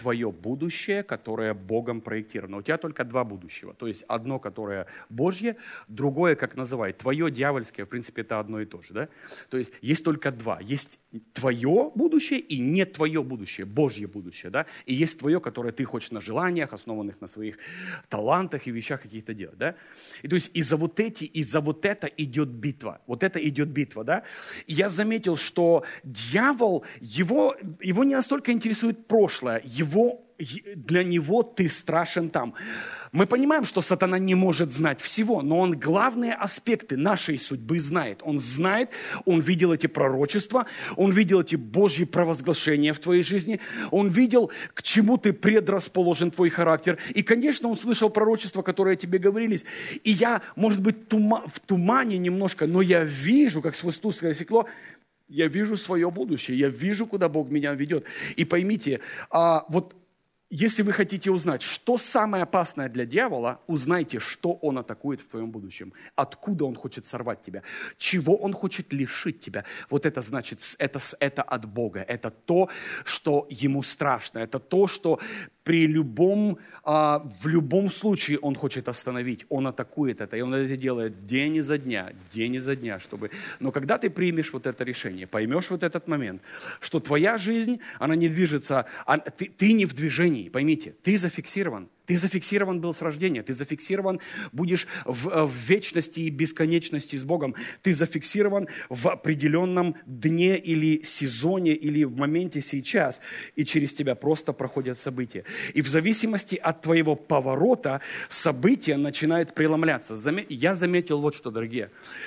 A: твое будущее, которое Богом проектировано. У тебя только два будущего. То есть одно, которое Божье, другое, как называют, твое дьявольское, в принципе, это одно и то же. Да? То есть есть только два. Есть твое будущее и не твое будущее, Божье будущее. Да? И есть твое, которое ты хочешь на желаниях, основанных на своих талантах и вещах каких-то делать. Да? И то есть из-за вот эти, из-за вот это идет битва. Вот это идет битва. Да? И я заметил, что дьявол, его, его не настолько интересует прошлое, его, для него ты страшен там. Мы понимаем, что сатана не может знать всего, но он главные аспекты нашей судьбы знает. Он знает, он видел эти пророчества, он видел эти Божьи провозглашения в твоей жизни, он видел, к чему ты предрасположен, твой характер. И, конечно, он слышал пророчества, которые тебе говорились. И я, может быть, тума, в тумане немножко, но я вижу, как сквозь тусклое стекло, я вижу свое будущее, я вижу, куда Бог меня ведет. И поймите, а, вот если вы хотите узнать, что самое опасное для дьявола, узнайте, что он атакует в твоем будущем, откуда он хочет сорвать тебя, чего он хочет лишить тебя. Вот это значит, это, это от Бога, это то, что ему страшно, это то, что при любом, а, в любом случае он хочет остановить, он атакует это, и он это делает день изо дня, день изо дня, чтобы... Но когда ты примешь вот это решение, поймешь вот этот момент, что твоя жизнь, она не движется, а ты, ты не в движении, поймите, ты зафиксирован. Ты зафиксирован был с рождения, ты зафиксирован будешь в, в вечности и бесконечности с Богом. Ты зафиксирован в определенном дне или сезоне, или в моменте сейчас, и через тебя просто проходят события. И в зависимости от твоего поворота события начинают преломляться. Я заметил вот что, дорогие.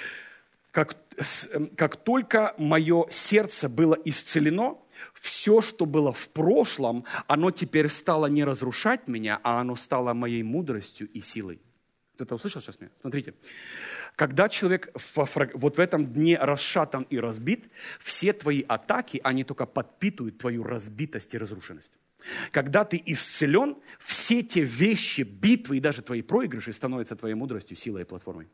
A: Как, как только мое сердце было исцелено, все, что было в прошлом, оно теперь стало не разрушать меня, а оно стало моей мудростью и силой. Кто-то услышал сейчас меня? Смотрите. Когда человек вот в этом дне расшатан и разбит, все твои атаки, они только подпитывают твою разбитость и разрушенность. Когда ты исцелен, все те вещи, битвы и даже твои проигрыши становятся твоей мудростью, силой и платформой.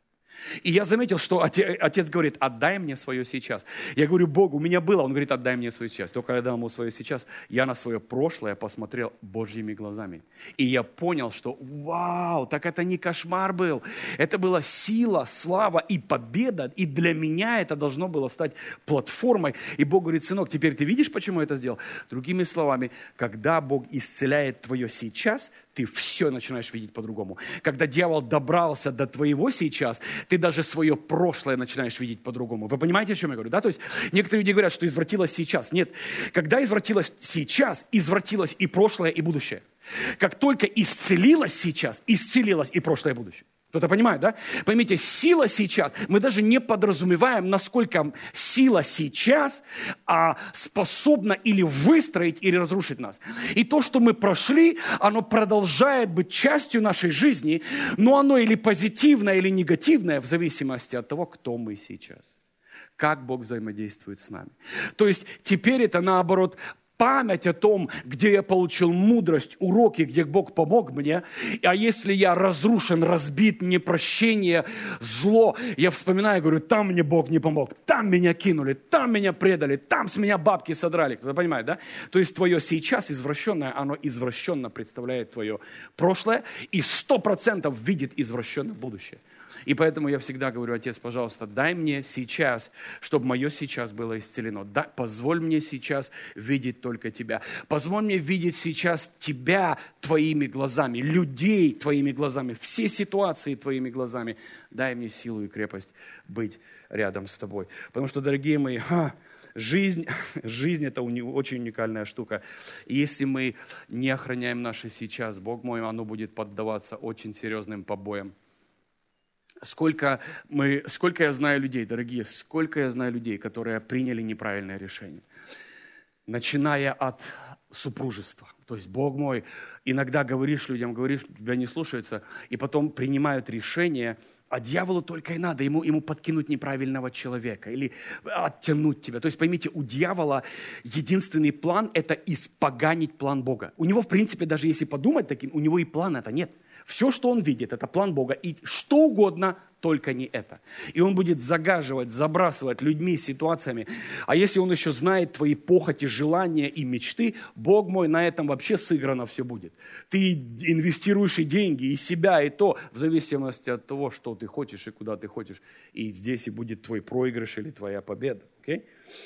A: И я заметил, что отец, отец говорит, отдай мне свое сейчас. Я говорю, Бог, у меня было. Он говорит, отдай мне свое сейчас. Только когда я дал ему свое сейчас, я на свое прошлое посмотрел Божьими глазами. И я понял, что вау, так это не кошмар был. Это была сила, слава и победа. И для меня это должно было стать платформой. И Бог говорит, сынок, теперь ты видишь, почему я это сделал? Другими словами, когда Бог исцеляет твое сейчас, ты все начинаешь видеть по-другому. Когда дьявол добрался до твоего сейчас, ты даже свое прошлое начинаешь видеть по-другому. Вы понимаете, о чем я говорю? Да? То есть некоторые люди говорят, что извратилось сейчас. Нет. Когда извратилось сейчас, извратилось и прошлое, и будущее. Как только исцелилось сейчас, исцелилось и прошлое, и будущее. Кто-то понимает, да? Поймите, сила сейчас, мы даже не подразумеваем, насколько сила сейчас а, способна или выстроить, или разрушить нас. И то, что мы прошли, оно продолжает быть частью нашей жизни, но оно или позитивное, или негативное, в зависимости от того, кто мы сейчас. Как Бог взаимодействует с нами. То есть теперь это наоборот память о том, где я получил мудрость, уроки, где Бог помог мне. А если я разрушен, разбит, непрощение, зло, я вспоминаю, говорю, там мне Бог не помог, там меня кинули, там меня предали, там с меня бабки содрали. Кто-то понимает, да? То есть твое сейчас извращенное, оно извращенно представляет твое прошлое и сто процентов видит извращенное будущее. И поэтому я всегда говорю, Отец, пожалуйста, дай мне сейчас, чтобы мое сейчас было исцелено. Дай, позволь мне сейчас видеть только Тебя. Позволь мне видеть сейчас Тебя Твоими глазами, людей Твоими глазами, все ситуации Твоими глазами. Дай мне силу и крепость быть рядом с Тобой. Потому что, дорогие мои, ха, жизнь, жизнь это уни, очень уникальная штука. И если мы не охраняем наше сейчас, Бог мой, оно будет поддаваться очень серьезным побоям. Сколько, мы, сколько я знаю людей, дорогие, сколько я знаю людей, которые приняли неправильное решение. Начиная от супружества. То есть, Бог мой, иногда говоришь людям, говоришь, тебя не слушаются, и потом принимают решение, а дьяволу только и надо, ему, ему подкинуть неправильного человека или оттянуть тебя. То есть, поймите, у дьявола единственный план – это испоганить план Бога. У него, в принципе, даже если подумать таким, у него и плана это нет. Все, что он видит, это план Бога. И что угодно только не это. И он будет загаживать, забрасывать людьми, ситуациями. А если он еще знает твои похоти, желания и мечты, Бог мой, на этом вообще сыграно все будет. Ты инвестируешь и деньги, и себя, и то, в зависимости от того, что ты хочешь и куда ты хочешь. И здесь и будет твой проигрыш или твоя победа. Okay?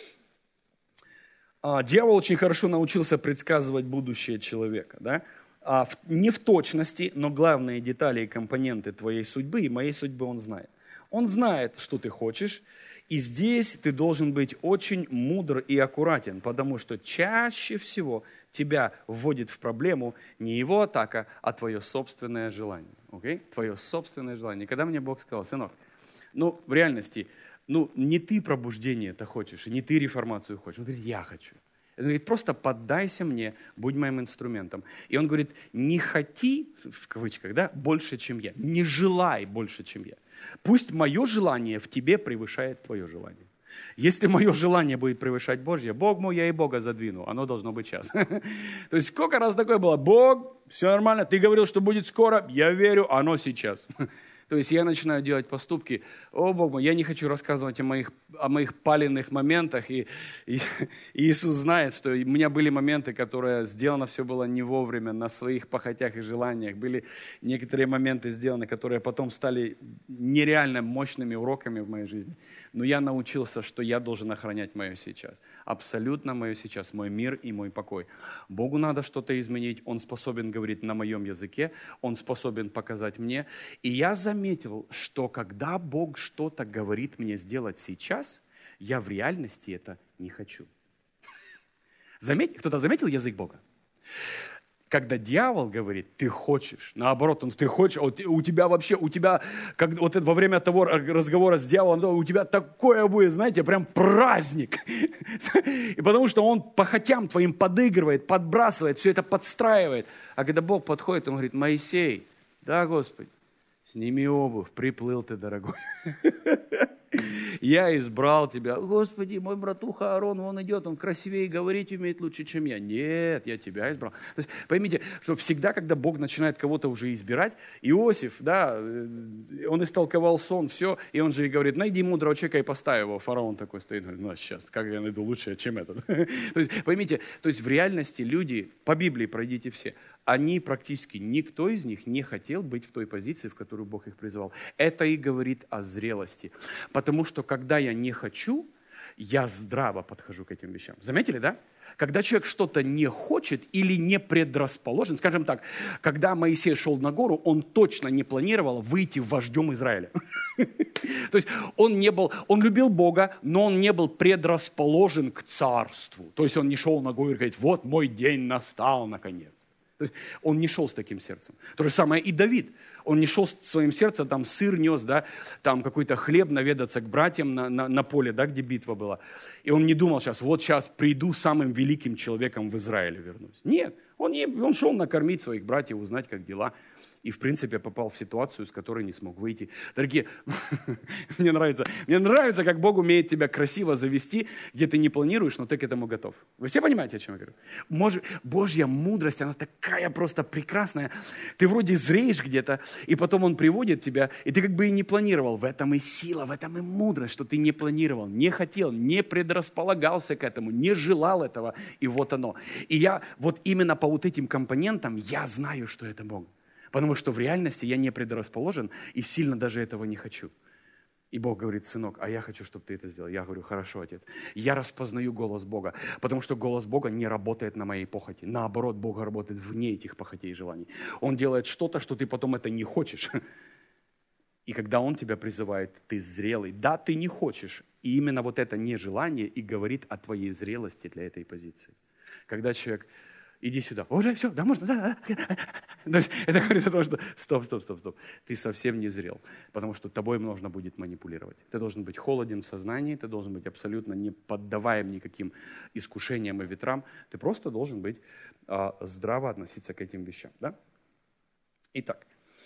A: А, дьявол очень хорошо научился предсказывать будущее человека, да? А в, не в точности, но главные детали и компоненты твоей судьбы и моей судьбы он знает. Он знает, что ты хочешь, и здесь ты должен быть очень мудр и аккуратен, потому что чаще всего тебя вводит в проблему не его атака, а твое собственное желание. Okay? Твое собственное желание. Когда мне Бог сказал: сынок, ну в реальности, ну не ты пробуждение-то хочешь, и не ты реформацию хочешь, он говорит: я хочу. Он говорит: просто поддайся мне, будь моим инструментом. И он говорит: не хоти, в кавычках, да, больше, чем я. Не желай больше, чем я. Пусть мое желание в тебе превышает твое желание. Если мое желание будет превышать Божье, Бог мой, я и Бога задвину. Оно должно быть сейчас. То есть сколько раз такое было? Бог, все нормально, ты говорил, что будет скоро, я верю, оно сейчас. То есть я начинаю делать поступки. О, Бог мой, я не хочу рассказывать о моих, о моих паленных моментах. И, и, и Иисус знает, что у меня были моменты, которые сделано все было не вовремя, на своих похотях и желаниях. Были некоторые моменты сделаны, которые потом стали нереально мощными уроками в моей жизни. Но я научился, что я должен охранять мое сейчас. Абсолютно мое сейчас, мой мир и мой покой. Богу надо что-то изменить. Он способен говорить на моем языке. Он способен показать мне. И я заметил, заметил, что когда Бог что-то говорит мне сделать сейчас, я в реальности это не хочу. Заметь, кто-то заметил язык Бога? Когда дьявол говорит: ты хочешь, наоборот, он, ты хочешь, вот у тебя вообще, у тебя, как, вот во время того разговора с дьяволом, у тебя такое будет, знаете, прям праздник. И потому что он по хотям твоим подыгрывает, подбрасывает, все это подстраивает. А когда Бог подходит, он говорит: Моисей, да, Господи, сними обувь, приплыл ты, дорогой. Я избрал тебя. Господи, мой братуха Аарон, он идет, он красивее говорить умеет лучше, чем я. Нет, я тебя избрал. То есть поймите, что всегда, когда Бог начинает кого-то уже избирать, Иосиф, да, он истолковал сон, все, и он же и говорит: найди мудрого человека и поставь его. Фараон такой стоит, говорит: ну, сейчас, как я найду лучше, чем этот? То есть поймите, то есть в реальности люди, по Библии пройдите все, они практически, никто из них не хотел быть в той позиции, в которую Бог их призывал. Это и говорит о зрелости. Потому что когда я не хочу, я здраво подхожу к этим вещам. Заметили, да? Когда человек что-то не хочет или не предрасположен, скажем так, когда Моисей шел на гору, он точно не планировал выйти вождем Израиля. То есть он не был, он любил Бога, но он не был предрасположен к царству. То есть он не шел на гору и говорит: вот мой день настал наконец. То есть он не шел с таким сердцем. То же самое и Давид. Он не шел с своим сердцем, там сыр нес, да, там какой-то хлеб наведаться к братьям на, на, на поле, да, где битва была. И он не думал сейчас: вот сейчас приду самым великим человеком в Израиле вернусь. Нет, он, не, он шел накормить своих братьев, узнать, как дела. И, в принципе, попал в ситуацию, с которой не смог выйти. Дорогие, мне нравится, мне нравится, как Бог умеет тебя красиво завести, где ты не планируешь, но ты к этому готов. Вы все понимаете, о чем я говорю? Может, Божья мудрость, она такая просто прекрасная. Ты вроде зреешь где-то, и потом Он приводит тебя, и ты как бы и не планировал. В этом и сила, в этом и мудрость, что ты не планировал, не хотел, не предрасполагался к этому, не желал этого, и вот оно. И я вот именно по вот этим компонентам я знаю, что это Бог. Потому что в реальности я не предрасположен и сильно даже этого не хочу. И Бог говорит: сынок, а я хочу, чтобы ты это сделал. Я говорю: хорошо, отец. Я распознаю голос Бога, потому что голос Бога не работает на моей похоти. Наоборот, Бог работает вне этих похотей и желаний. Он делает что-то, что ты потом это не хочешь. И когда Он тебя призывает, ты зрелый. Да, ты не хочешь. И именно вот это нежелание и говорит о твоей зрелости для этой позиции. Когда человек: иди сюда. Уже все, да, можно, да, да. Это говорит о том, что стоп, стоп, стоп, стоп. Ты совсем не зрел, потому что тобой нужно будет манипулировать. Ты должен быть холоден в сознании, ты должен быть абсолютно не поддаваем никаким искушениям и ветрам. Ты просто должен быть а, здраво относиться к этим вещам. Да? Итак,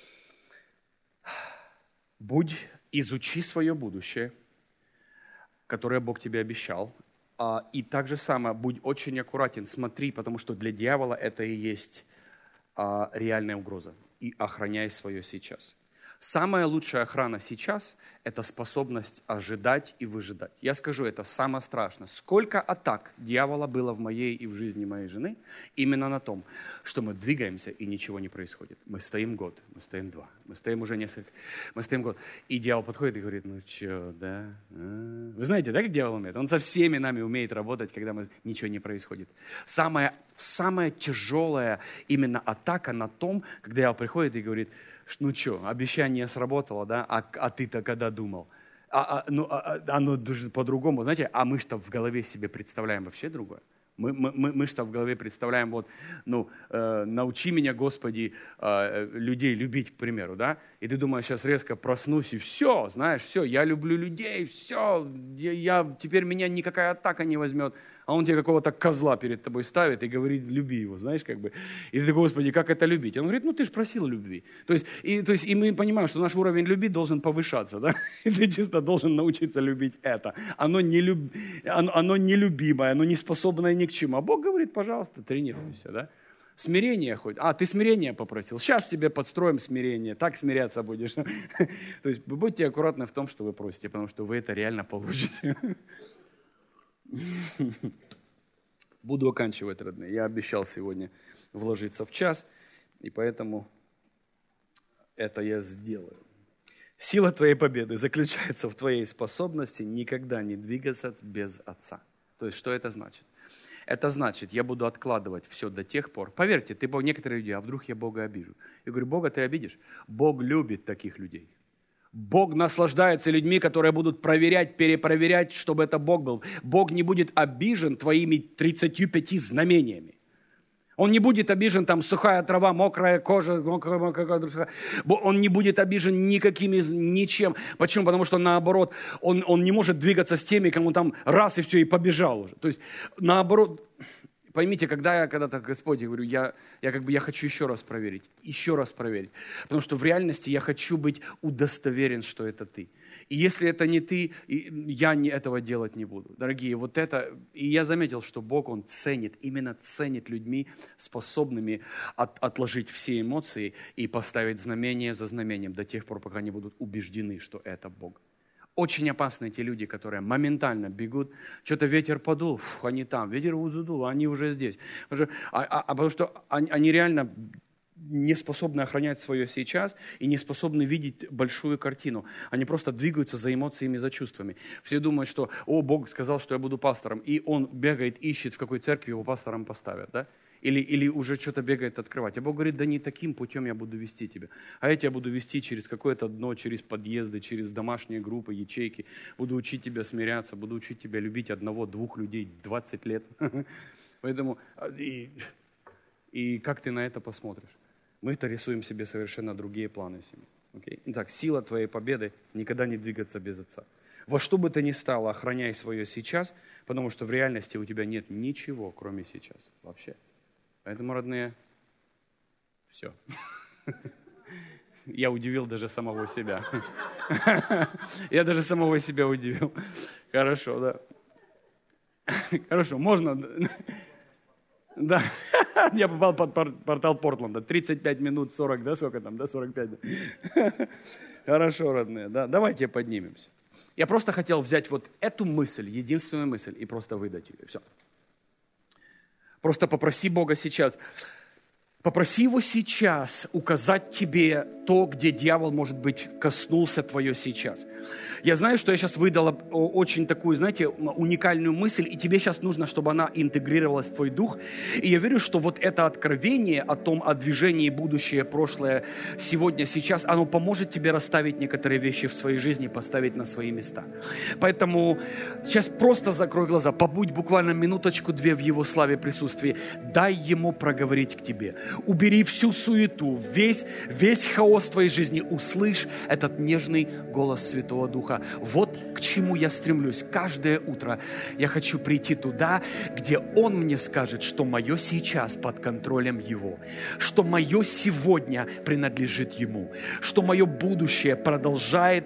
A: будь, изучи свое будущее, которое Бог тебе обещал. И так же самое, будь очень аккуратен, смотри, потому что для дьявола это и есть а, реальная угроза. И охраняй свое сейчас. Самая лучшая охрана сейчас – это способность ожидать и выжидать. Я скажу, это самое страшное. Сколько атак дьявола было в моей и в жизни моей жены именно на том, что мы двигаемся и ничего не происходит. Мы стоим год, мы стоим два, мы стоим уже несколько, мы стоим год. И дьявол подходит и говорит, ну что, да? А? Вы знаете, да, как дьявол умеет? Он со всеми нами умеет работать, когда мы, ничего не происходит. Самая, самая тяжелая именно атака на том, когда дьявол приходит и говорит, ну что, обещание сработало, да? А, а ты-то когда думал? А, а, ну, а, оно по-другому, знаете, а мы что в голове себе представляем вообще другое. Мы, мы, мы, мы что в голове представляем, вот, ну, э, научи меня, Господи, э, людей любить, к примеру, да? И ты думаешь, сейчас резко проснусь, и все, знаешь, все, я люблю людей, все, я, я, теперь меня никакая атака не возьмет. А он тебе какого-то козла перед тобой ставит и говорит, люби его, знаешь, как бы. И ты такой, Господи, как это любить? Он говорит, ну ты же просил любви. То есть, и, то есть, и мы понимаем, что наш уровень любви должен повышаться, да? И ты чисто должен научиться любить это. Оно, не люб... оно, оно нелюбимое, оно не способное ни к чему. А Бог говорит, пожалуйста, тренируйся, да? Смирение хоть. А, ты смирение попросил. Сейчас тебе подстроим смирение. Так смиряться будешь. То есть будьте аккуратны в том, что вы просите, потому что вы это реально получите. Буду оканчивать, родные. Я обещал сегодня вложиться в час, и поэтому это я сделаю. Сила твоей победы заключается в твоей способности никогда не двигаться без Отца. То есть, что это значит? Это значит, я буду откладывать все до тех пор. Поверьте, ты, некоторые люди, а вдруг я Бога обижу? Я говорю, Бога ты обидишь? Бог любит таких людей. Бог наслаждается людьми, которые будут проверять, перепроверять, чтобы это Бог был. Бог не будет обижен твоими тридцатью пятью знамениями. Он не будет обижен, там, сухая трава, мокрая кожа, мокрая, мокрая, он не будет обижен никакими, ничем. Почему? Потому что, наоборот, он, он не может двигаться с теми, кому там раз и все, и побежал уже. То есть, наоборот... Поймите, когда я когда-то Господь, я говорю, я, я как бы я хочу еще раз проверить, еще раз проверить. Потому что в реальности я хочу быть удостоверен, что это ты. И если это не ты, я не, этого делать не буду. Дорогие, вот это... И я заметил, что Бог, Он ценит, именно ценит людьми, способными от, отложить все эмоции и поставить знамение за знамением до тех пор, пока они будут убеждены, что это Бог. Очень опасны те люди, которые моментально бегут. Что-то ветер подул, фу, они там. Ветер задул, они уже здесь. Потому что, а, а, а потому что они, они реально не способны охранять свое сейчас и не способны видеть большую картину. Они просто двигаются за эмоциями, за чувствами. Все думают, что, о, Бог сказал, что я буду пастором. И он бегает, ищет, в какой церкви его пастором поставят, да? Или, или уже что-то бегает открывать. А Бог говорит, да не таким путем я буду вести тебя. А я тебя буду вести через какое-то дно, через подъезды, через домашние группы, ячейки. Буду учить тебя смиряться, буду учить тебя любить одного-двух людей двадцать лет. Поэтому, и, и как ты на это посмотришь? Мы-то рисуем себе совершенно другие планы себе. Okay? Итак, сила твоей победы никогда не двигаться без Отца. Во что бы то ни стало, охраняй свое сейчас, потому что в реальности у тебя нет ничего, кроме сейчас. Вообще. Поэтому, родные, все. Я удивил даже самого себя. Я даже самого себя удивил. Хорошо, да. Хорошо, можно... Да, я попал под портал Портленда. тридцать пять минут, сорок, да, сколько там, да, сорок пять. Хорошо, родные, да, давайте поднимемся. Я просто хотел взять вот эту мысль, единственную мысль, и просто выдать ее. Все. Просто попроси Бога сейчас, попроси Его сейчас указать тебе то, где дьявол, может быть, коснулся твое сейчас. Я знаю, что я сейчас выдала очень такую, знаете, уникальную мысль, и тебе сейчас нужно, чтобы она интегрировалась в твой дух. И я верю, что вот это откровение о том, о движении будущее, прошлое, сегодня, сейчас, оно поможет тебе расставить некоторые вещи в своей жизни, поставить на свои места. Поэтому сейчас просто закрой глаза, побудь буквально минуточку-две в Его славе присутствии, дай Ему проговорить к тебе. Убери всю суету, весь, весь хаос твоей жизни, услышь этот нежный голос Святого Духа. Вот к чему я стремлюсь. Каждое утро я хочу прийти туда, где Он мне скажет, что мое сейчас под контролем Его, что мое сегодня принадлежит Ему, что мое будущее продолжает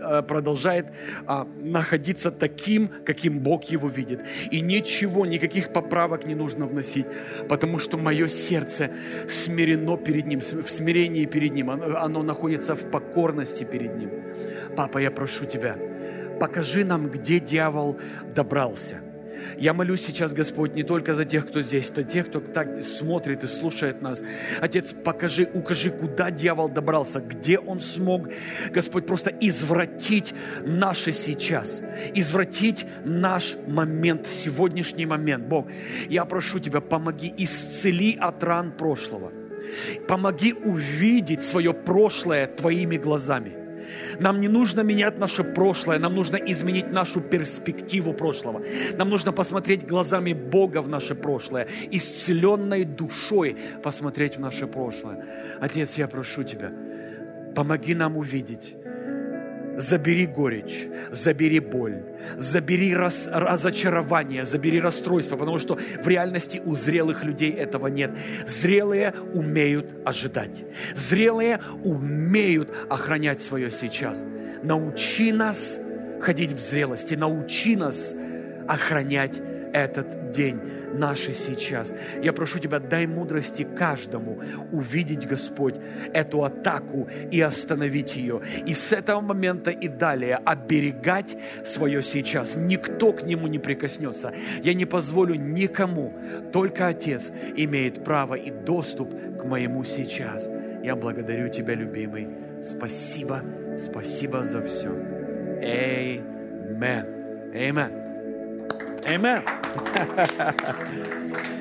A: э, продолжает э, находиться таким, каким Бог его видит. И ничего, никаких поправок не нужно вносить, потому что мое сердце смирено перед Ним, в смирении перед Ним. Оно, оно находится в покорности перед Ним. Папа, я прошу Тебя, покажи нам, где дьявол добрался. Я молюсь сейчас, Господь, не только за тех, кто здесь, но тех, кто так смотрит и слушает нас. Отец, покажи, укажи, куда дьявол добрался, где он смог, Господь, просто извратить наше сейчас, извратить наш момент, сегодняшний момент. Бог, я прошу Тебя, помоги, исцели от ран прошлого. Помоги увидеть свое прошлое Твоими глазами. Нам не нужно менять наше прошлое, нам нужно изменить нашу перспективу прошлого. Нам нужно посмотреть глазами Бога в наше прошлое, исцеленной душой посмотреть в наше прошлое. Отец, я прошу Тебя, помоги нам увидеть. Забери горечь, забери боль, забери раз, разочарование, забери расстройство, потому что в реальности у зрелых людей этого нет. Зрелые умеют ожидать. Зрелые умеют охранять свое сейчас. Научи нас ходить в зрелости, научи нас охранять этот день, наши сейчас. Я прошу Тебя, дай мудрости каждому увидеть, Господь, эту атаку и остановить ее. И с этого момента и далее оберегать свое сейчас. Никто к нему не прикоснется. Я не позволю никому. Только Отец имеет право и доступ к моему сейчас. Я благодарю Тебя, любимый. Спасибо, спасибо за все. Amen. Amen. Amen.